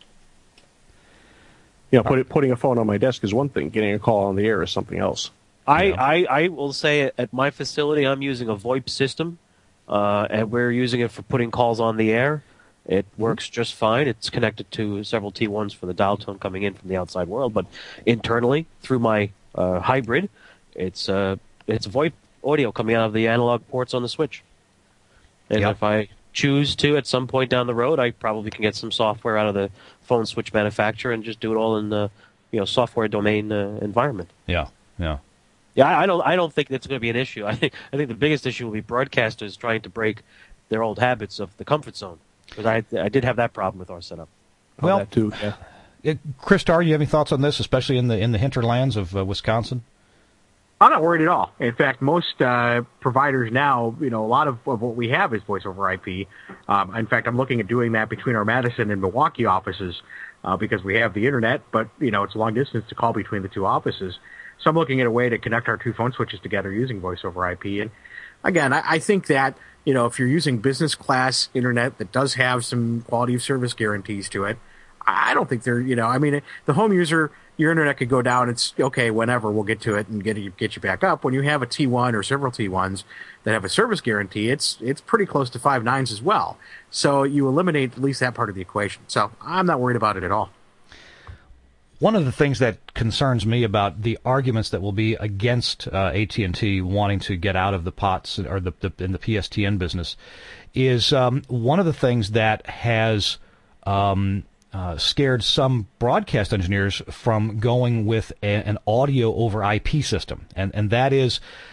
Putting a phone on my desk is one thing. Getting a call on the air is something else. I will say at my facility, I'm using a VoIP system. And we're using it for putting calls on the air. It works just fine. It's connected to several T1s for the dial tone coming in from the outside world. But internally, through my hybrid, it's VoIP audio coming out of the analog ports on the switch. And if I choose to, at some point down the road, I probably can get some software out of the phone switch manufacturer and just do it all in the software domain environment. Yeah. Yeah, I don't think that's going to be an issue. I think the biggest issue will be broadcasters trying to break their old habits of the comfort zone. Because I did have that problem with our setup. Well, that too. Yeah. Chris Starr, you have any thoughts on this, especially in the hinterlands of Wisconsin? I'm not worried at all. In fact, most providers now, a lot of what we have is voice over IP. In fact, I'm looking at doing that between our Madison and Milwaukee offices because we have the internet, but it's a long distance to call between the two offices. So I'm looking at a way to connect our two phone switches together using voice over IP. And again, I think that, if you're using business class internet that does have some quality of service guarantees to it, I don't think they're, the home user, your internet could go down. It's okay, whenever we'll get to it and get you back up. When you have a T1 or several T1s that have a service guarantee, it's pretty close to 5 nines as well. So you eliminate at least that part of the equation. So I'm not worried about it at all. One of the things that concerns me about the arguments that will be against AT&T wanting to get out of the POTS or in the PSTN business is one of the things that has scared some broadcast engineers from going with an audio over IP system, and that is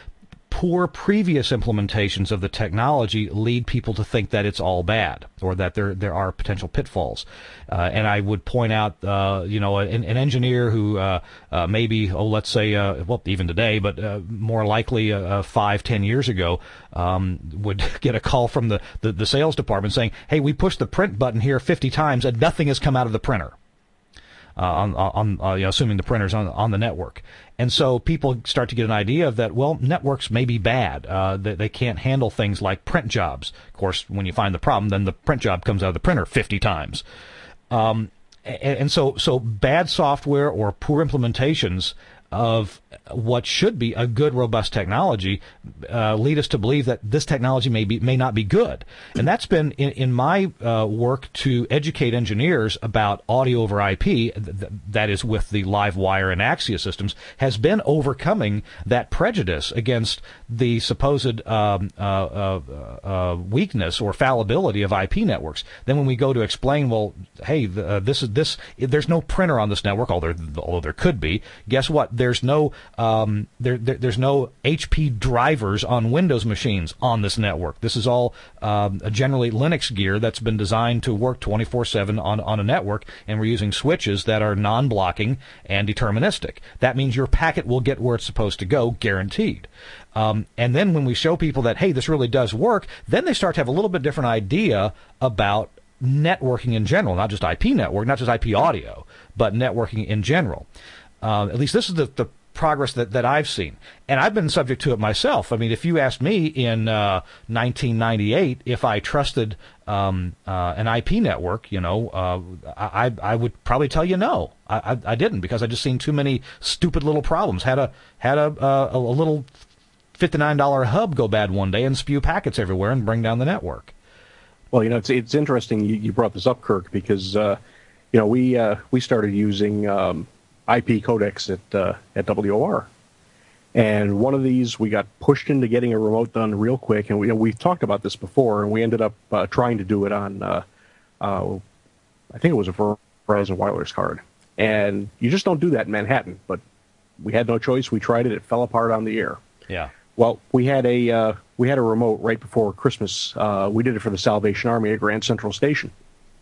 poor previous implementations of the technology lead people to think that it's all bad or that there are potential pitfalls. And I would point out, an engineer who maybe, let's say, even today, but more likely 5-10 years ago, would get a call from the sales department saying, hey, we pushed the print button here 50 times and nothing has come out of the printer. Assuming the printer's on the network. And so people start to get an idea of that, well, networks may be bad. They can't handle things like print jobs. Of course, when you find the problem, then the print job comes out of the printer 50 times. And so bad software or poor implementations of what should be a good, robust technology lead us to believe that this technology may not be good. And that's been in my work to educate engineers about audio over IP, that is with the LiveWire and Axia systems, has been overcoming that prejudice against the supposed weakness or fallibility of IP networks. Then when we go to explain, well, hey, there's no printer on this network, although there could be. Guess what? There's no there's no HP drivers on Windows machines on this network. This is all generally Linux gear that's been designed to work 24/7 on a network, and we're using switches that are non-blocking and deterministic. That means your packet will get where it's supposed to go, guaranteed. And then when we show people that, hey, this really does work, then they start to have a little bit different idea about networking in general, not just IP network, not just IP audio, but networking in general. At least this is the progress that I've seen. And I've been subject to it myself. I mean, if you asked me in 1998 if I trusted an IP network, I would probably tell you no. I didn't, because I just seen too many stupid little problems. Had a little $59 hub go bad one day and spew packets everywhere and bring down the network. Well, it's interesting you brought this up, Kirk, because we started using IP codecs at WOR, and one of these we got pushed into getting a remote done real quick, and we've talked about this before, and we ended up trying to do it on I think it was a Verizon Wireless card, and you just don't do that in Manhattan. But we had no choice. We tried it. It fell apart on the air. Yeah. Well, we had a remote right before Christmas. We did it for the Salvation Army at Grand Central Station.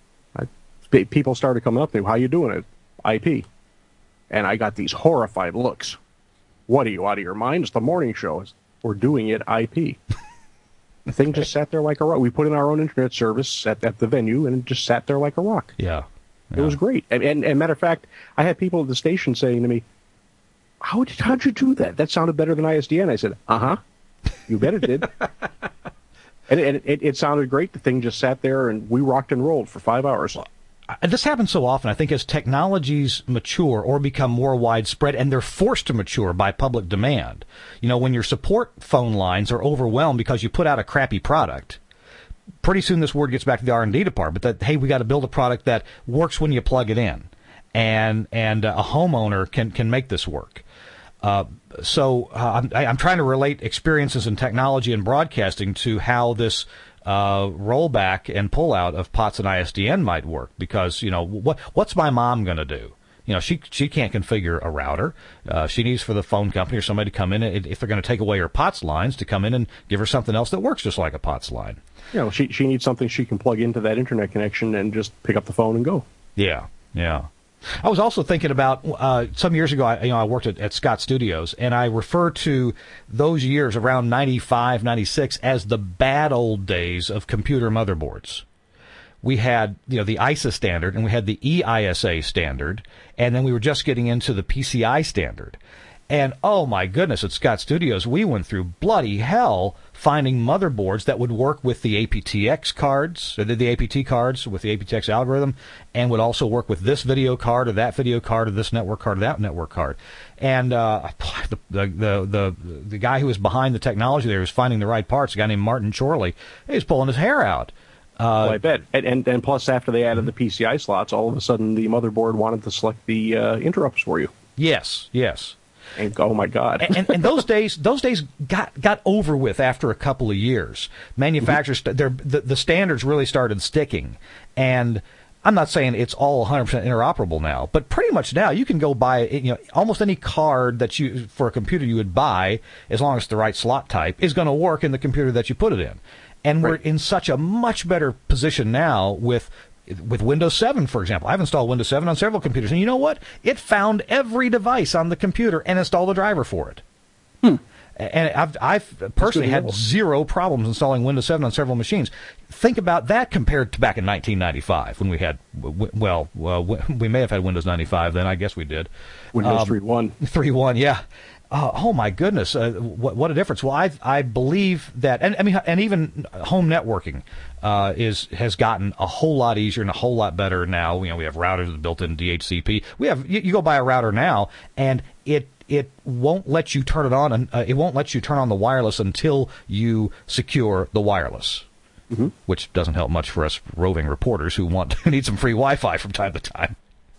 People started coming up to me, how you doing it? IP. And I got these horrified looks. What are you, out of your mind? It's the morning show. We're doing it IP. The thing just sat there like a rock. We put in our own internet service at the venue, and it just sat there like a rock. Yeah. It was great. And matter of fact, I had people at the station saying to me, how'd you do that? That sounded better than ISDN. I said, uh-huh. You bet it did. And it sounded great. The thing just sat there, and we rocked and rolled for 5 hours. This happens so often, I think, as technologies mature or become more widespread, and they're forced to mature by public demand. When your support phone lines are overwhelmed because you put out a crappy product, pretty soon this word gets back to the R&D department that, hey, we got to build a product that works when you plug it in, and a homeowner can make this work. So I'm trying to relate experiences in technology and broadcasting to how this rollback and pullout of POTS and ISDN might work, because what's my mom going to do? She can't configure a router. She needs for the phone company or somebody to come in, if they're going to take away her POTS lines, to come in and give her something else that works just like a POTS line. She needs something she can plug into that internet connection and just pick up the phone and go. Yeah. I was also thinking about some years ago. I worked at Scott Studios, and I refer to those years around 95, 96 as the bad old days of computer motherboards. We had the ISA standard, and we had the EISA standard, and then we were just getting into the PCI standard. And oh my goodness, at Scott Studios, we went through bloody hell finding motherboards that would work with the aptX cards, the APT cards with the aptX algorithm, and would also work with this video card or that video card or this network card or that network card. And the guy who was behind the technology there was finding the right parts, a guy named Martin Chorley. He was pulling his hair out. Well, I bet. And plus, after they added the PCI slots, all of a sudden the motherboard wanted to select the interrupts for you. Yes. And oh my God! and those days got over with after a couple of years. Manufacturers, the standards really started sticking, and I'm not saying it's all 100% interoperable now, but pretty much now you can go buy, almost any card that for a computer you would buy, as long as it's the right slot type, is going to work in the computer that you put it in. And we're in such a much better position now with Windows 7, for example. I've installed Windows 7 on several computers, and you know what? It found every device on the computer and installed a driver for it. And I've personally had zero problems installing Windows 7 on several machines. Think about that compared to back in 1995 when we had, we may have had Windows 95 then. I guess we did. Windows 3.1. 3.1, yeah. Oh my goodness, what a difference! Well, I believe that, and even home networking has gotten a whole lot easier and a whole lot better now. We have routers with built-in DHCP. We have you go buy a router now, and it won't let you turn it on, and it won't let you turn on the wireless until you secure the wireless, which doesn't help much for us roving reporters who need some free Wi-Fi from time to time.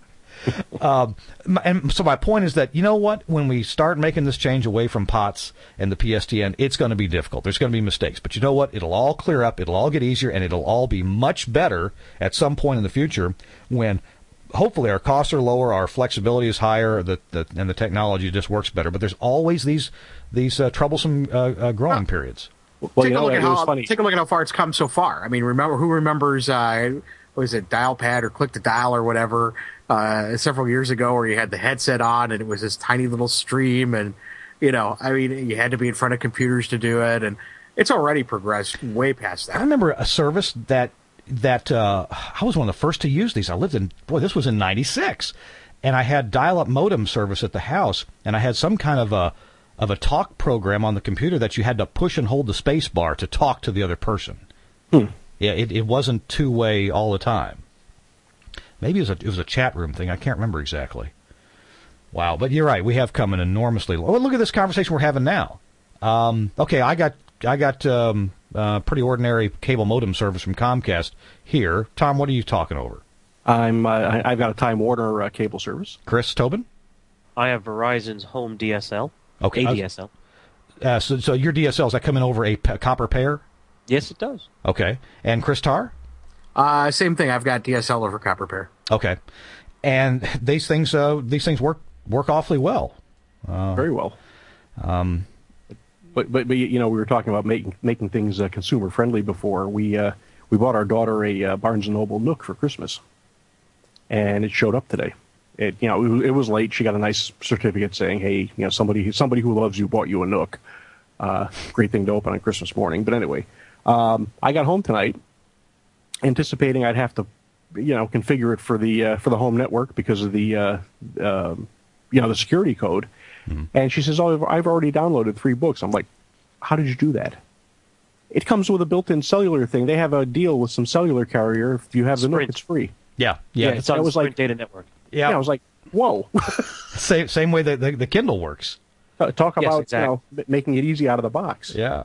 And so my point is that, you know what, when we start making this change away from POTS and the PSTN, it's going to be difficult. There's going to be mistakes. But you know what? It'll all clear up. It'll all get easier, and it'll all be much better at some point in the future when hopefully our costs are lower, our flexibility is higher, and the technology just works better. But there's always these troublesome growing periods. Well, take a look at how far it's come so far. I mean, who remembers was it dial pad or click to dial or whatever several years ago, where you had the headset on and it was this tiny little stream, and you had to be in front of computers to do it, and it's already progressed way past that. I remember a service that I was one of the first to use these. This was in '96, and I had dial-up modem service at the house, and I had some kind of a talk program on the computer that you had to push and hold the space bar to talk to the other person. Yeah, it wasn't two-way all the time. Maybe it was a chat room thing. I can't remember exactly. Wow, but you're right. We have come an enormously. Oh, look at this conversation we're having now. Okay, I got pretty ordinary cable modem service from Comcast here. Tom, what are you talking over? I've got a Time Warner cable service. Chris Tobin? I have Verizon's home DSL. Okay, ADSL. So your DSL, is that coming over a copper pair? Yes, it does. Okay, and Chris Tarr? Same thing. I've got DSL over copper pair. Okay, and these things work awfully well. Very well. But we were talking about making things consumer friendly before. We bought our daughter a Barnes and Noble Nook for Christmas, and it showed up today. It was late. She got a nice certificate saying, "Hey, somebody who loves you bought you a Nook." Great thing to open on Christmas morning. But anyway, I got home tonight, anticipating I'd have to, configure it for the home network because of the security code. Mm-hmm. And she says, "Oh, I've already downloaded 3 books." I'm like, "How did you do that?" It comes with a built-in cellular thing. They have a deal with some cellular carrier. If you have the Nook, it's free. Yeah. It's on the Sprint data network. Yeah, I was like, "Whoa!" same way that the Kindle works. Talk about making it easy out of the box. Yeah.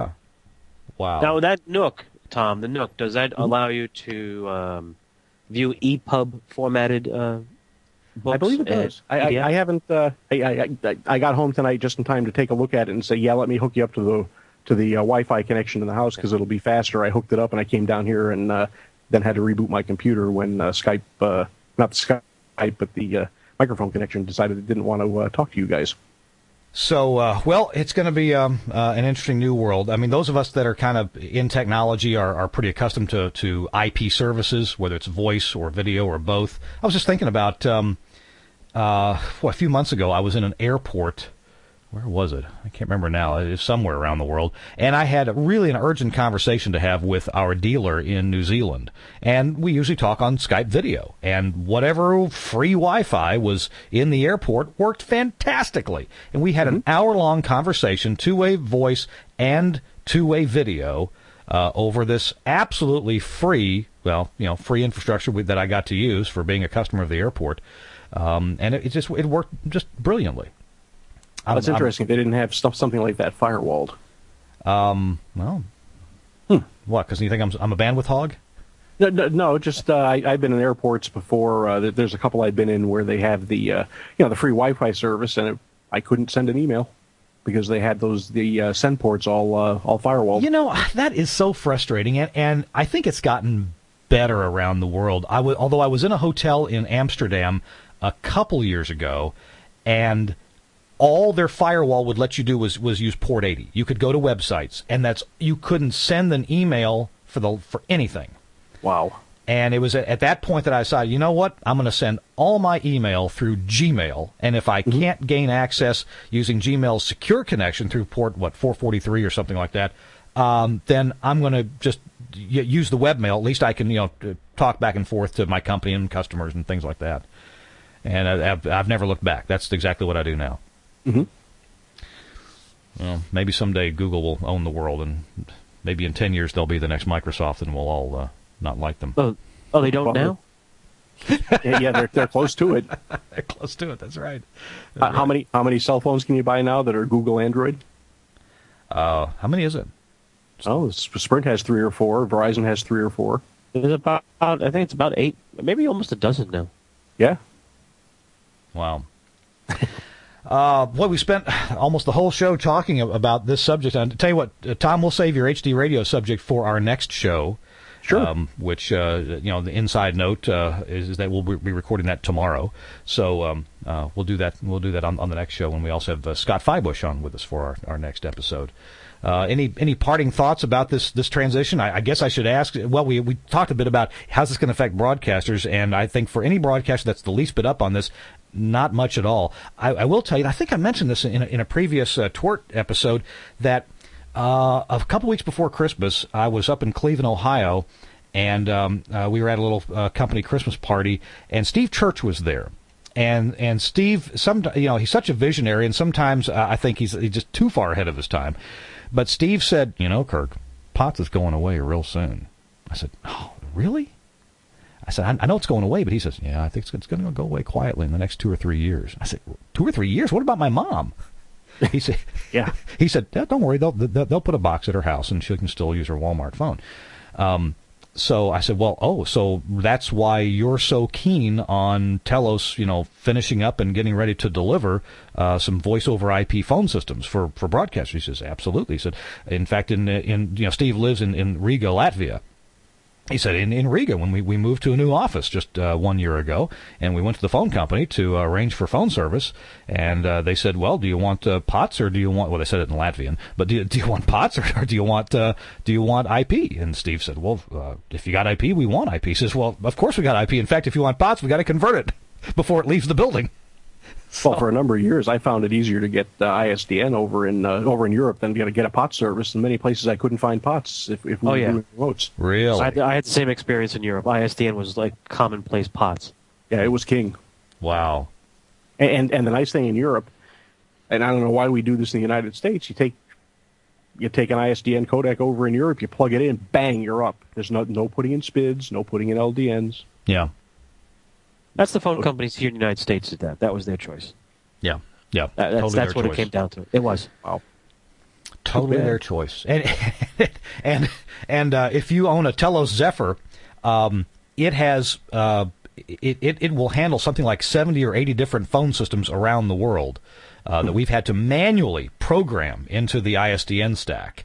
Wow. Now that Nook, Tom, the Nook, does that allow you to view EPUB formatted books? I believe it does. I haven't. I got home tonight just in time to take a look at it and say, "Yeah, let me hook you up to the Wi-Fi connection in the house because it'll be faster." I hooked it up and I came down here and then had to reboot my computer when Skype, not Skype, but the microphone connection decided it didn't want to talk to you guys. So, it's going to be an interesting new world. I mean, those of us that are kind of in technology are pretty accustomed to IP services, whether it's voice or video or both. I was just thinking about, a few months ago, I was in an airport. Where was it? I can't remember now. It's somewhere around the world. And I had really an urgent conversation to have with our dealer in New Zealand. And we usually talk on Skype video. And whatever free Wi-Fi was in the airport worked fantastically. And we had an hour-long conversation, two-way voice and two-way video, over this absolutely free, free infrastructure that I got to use for being a customer of the airport. And it worked just brilliantly. That's interesting. They didn't have something like that firewalled. What? Because you think I'm a bandwidth hog? No. Just I've been in airports before. There's a couple I've been in where they have the the free Wi-Fi service, and I couldn't send an email because they had the send ports all firewalled. That is so frustrating, and I think it's gotten better around the world. Although I was in a hotel in Amsterdam a couple years ago, and all their firewall would let you do was use port 80. You could go to websites, and you couldn't send an email for anything. Wow. And it was at that point that I decided, you know what? I'm going to send all my email through Gmail. And if I can't gain access using Gmail's secure connection through port, 443 or something like that, then I'm going to just use the webmail. At least I can, talk back and forth to my company and customers and things like that. And I've never looked back. That's exactly what I do now. Mm-hmm. Well, maybe someday Google will own the world, and maybe in 10 years they'll be the next Microsoft, and we'll all not like them. Oh, they don't now? Yeah, they're close to it. They're close to it. That's right. How many cell phones can you buy now that are Google Android? How many is it? Oh, Sprint has 3 or 4. Verizon has 3 or 4. There's about, I think it's about 8, maybe almost a dozen now. Yeah. Wow. We spent almost the whole show talking about this subject. And to tell you what, Tom, we'll save your HD radio subject for our next show. Sure. Which, the inside note is that we'll be recording that tomorrow. So we'll do that. We'll do that on the next show when we also have Scott Feibush on with us for our next episode. Any parting thoughts about this transition? I guess I should ask. Well, we talked a bit about how's this going to affect broadcasters, and I think for any broadcaster that's the least bit up on this, not much at all. I will tell you, I think I mentioned this in a previous Tort episode, that a couple weeks before Christmas, I was up in Cleveland, Ohio, and we were at a little company Christmas party, and Steve Church was there. And Steve, he's such a visionary, and sometimes I think he's just too far ahead of his time. But Steve said, Kirk, POTS is going away real soon. I said, oh, really? I said, I know it's going away, but he says, yeah, I think it's going to go away quietly in the next 2 or 3 years. I said, 2 or 3 years? What about my mom? He said, yeah. He said, don't worry, they'll put a box at her house and she can still use her Walmart phone. So I said, so that's why you're so keen on Telos, finishing up and getting ready to deliver some voice over IP phone systems for broadcasters. He says, absolutely. He said, in fact, Steve lives in Riga, Latvia. He said, in Riga, when we moved to a new office just 1 year ago, and we went to the phone company to arrange for phone service, and they said, well, do you want POTS or do you want, well, they said it in Latvian, but do you want POTS or do you want IP? And Steve said, well, if you got IP, we want IP. He says, well, of course we got IP. In fact, if you want POTS, we got to convert it before it leaves the building. Well, for a number of years, I found it easier to get ISDN over in Europe than to get a POTS service. In many places, I couldn't find POTS if we were doing remotes. Really? I had the same experience in Europe. ISDN was like commonplace POTS. Yeah, it was king. Wow. And the nice thing in Europe, and I don't know why we do this in the United States, you take an ISDN codec over in Europe, you plug it in, bang, you're up. There's no putting in SPIDs, no putting in LDNs. Yeah. That's the phone companies here in the United States did that. That was their choice. Yeah. That's what it came down to. It was. Wow. Totally their choice. And if you own a Telos Zephyr, it has it will handle something like 70 or 80 different phone systems around the world that we've had to manually program into the ISDN stack.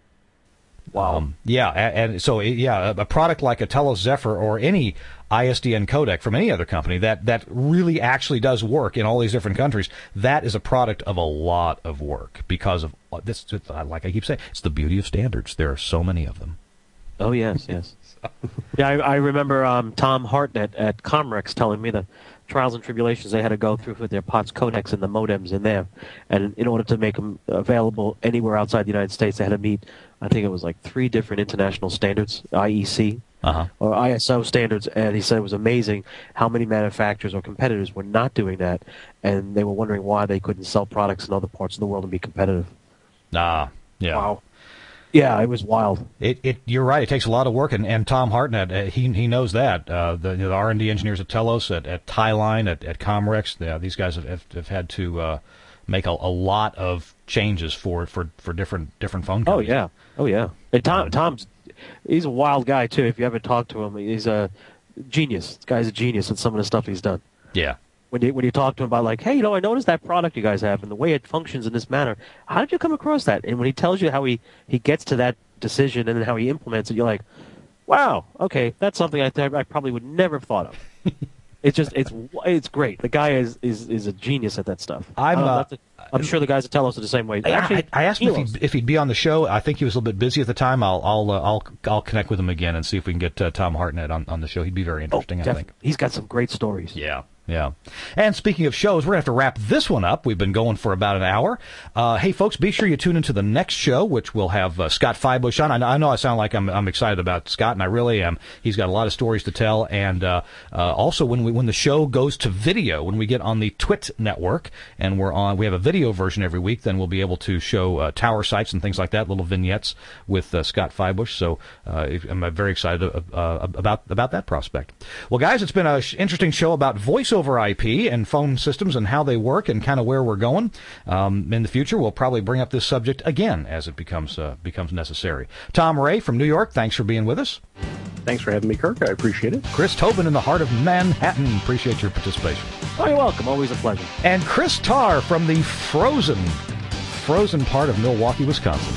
Wow. And so a product like a Telos Zephyr or any ISDN codec from any other company that really actually does work in all these different countries, that is a product of a lot of work because of this. Like I keep saying, it's the beauty of standards. There are so many of them. Oh, yes. Yeah, I remember Tom Hartnett at Comrex telling me the trials and tribulations they had to go through with their POTS codecs and the modems in there. And in order to make them available anywhere outside the United States, they had to meet, I think it was like 3 different international standards, IEC or ISO standards. And he said it was amazing how many manufacturers or competitors were not doing that. And they were wondering why they couldn't sell products in other parts of the world and be competitive. Yeah. Wow. Yeah, it was wild. You're right. It takes a lot of work, and Tom Hartnett, he knows that. The R&D engineers at Telos, at Tieline, at Comrex, these guys have had to make a lot of changes for different phone companies. Oh yeah. And Tom's he's a wild guy too. If you ever talk to him, he's a genius. This guy's a genius at some of the stuff he's done. Yeah. When you talk to him about, like, hey, I noticed that product you guys have and the way it functions in this manner. How did you come across that? And when he tells you how he gets to that decision and then how he implements it, you're like, Wow. Okay, that's something I probably would never have thought of. It's great. The guy is a genius at that stuff. I'm sure the guys at Telos are the same way. Actually, I asked him if he'd be on the show. I think he was a little bit busy at the time. I'll connect with him again and see if we can get Tom Hartnett on the show. He'd be very interesting. I think he's got some great stories. Yeah. And speaking of shows, we're going to have to wrap this one up. We've been going for about an hour. Hey, folks, be sure you tune into the next show, which will have Scott Feibusch on. I know I sound like I'm excited about Scott, and I really am. He's got a lot of stories to tell. And also, when the show goes to video, when we get on the TWiT network, and we have a video version every week, then we'll be able to show tower sites and things like that, little vignettes with Scott Feibusch. So I'm very excited about that prospect. Well, guys, it's been an interesting show about voice over IP and phone systems and how they work and kind of where we're going. In the future, we'll probably bring up this subject again as it becomes necessary. Tom Ray from New York, thanks for being with us. Thanks for having me, Kirk. I appreciate it. Chris Tobin in the heart of Manhattan, appreciate your participation. Oh, you're welcome. Always a pleasure. And Chris Tarr from the frozen part of Milwaukee, Wisconsin.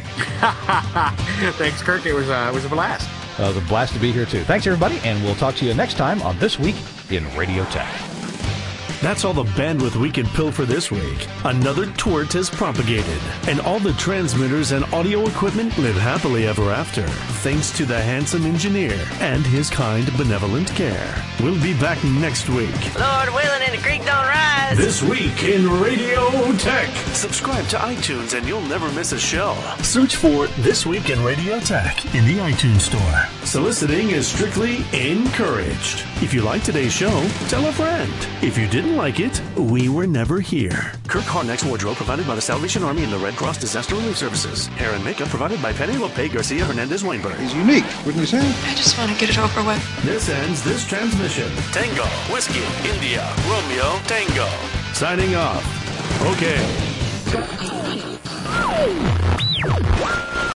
Thanks, Kirk. It was a blast. It was a blast to be here, too. Thanks, everybody, and we'll talk to you next time on This Week in Radio Tech. That's all the bandwidth we can pilfer this week. Another twit has propagated, and all the transmitters and audio equipment live happily ever after, thanks to the handsome engineer and his kind, benevolent care. We'll be back next week. Lord willing and the creek don't rise. This Week in Radio Tech. Subscribe to iTunes and you'll never miss a show. Search for This Week in Radio Tech in the iTunes Store. Soliciting is strictly encouraged. If you like today's show, tell a friend. If you didn't like it, we were never here. Kirk Harnack's wardrobe provided by the Salvation Army and the Red Cross Disaster Relief Services. Hair and makeup provided by Penelope Garcia Hernandez Weinberg. He's unique, wouldn't you say? I just want to get it over with. This ends this transmission. Tango, Whiskey, India, Romeo, Tango. Signing off. Okay.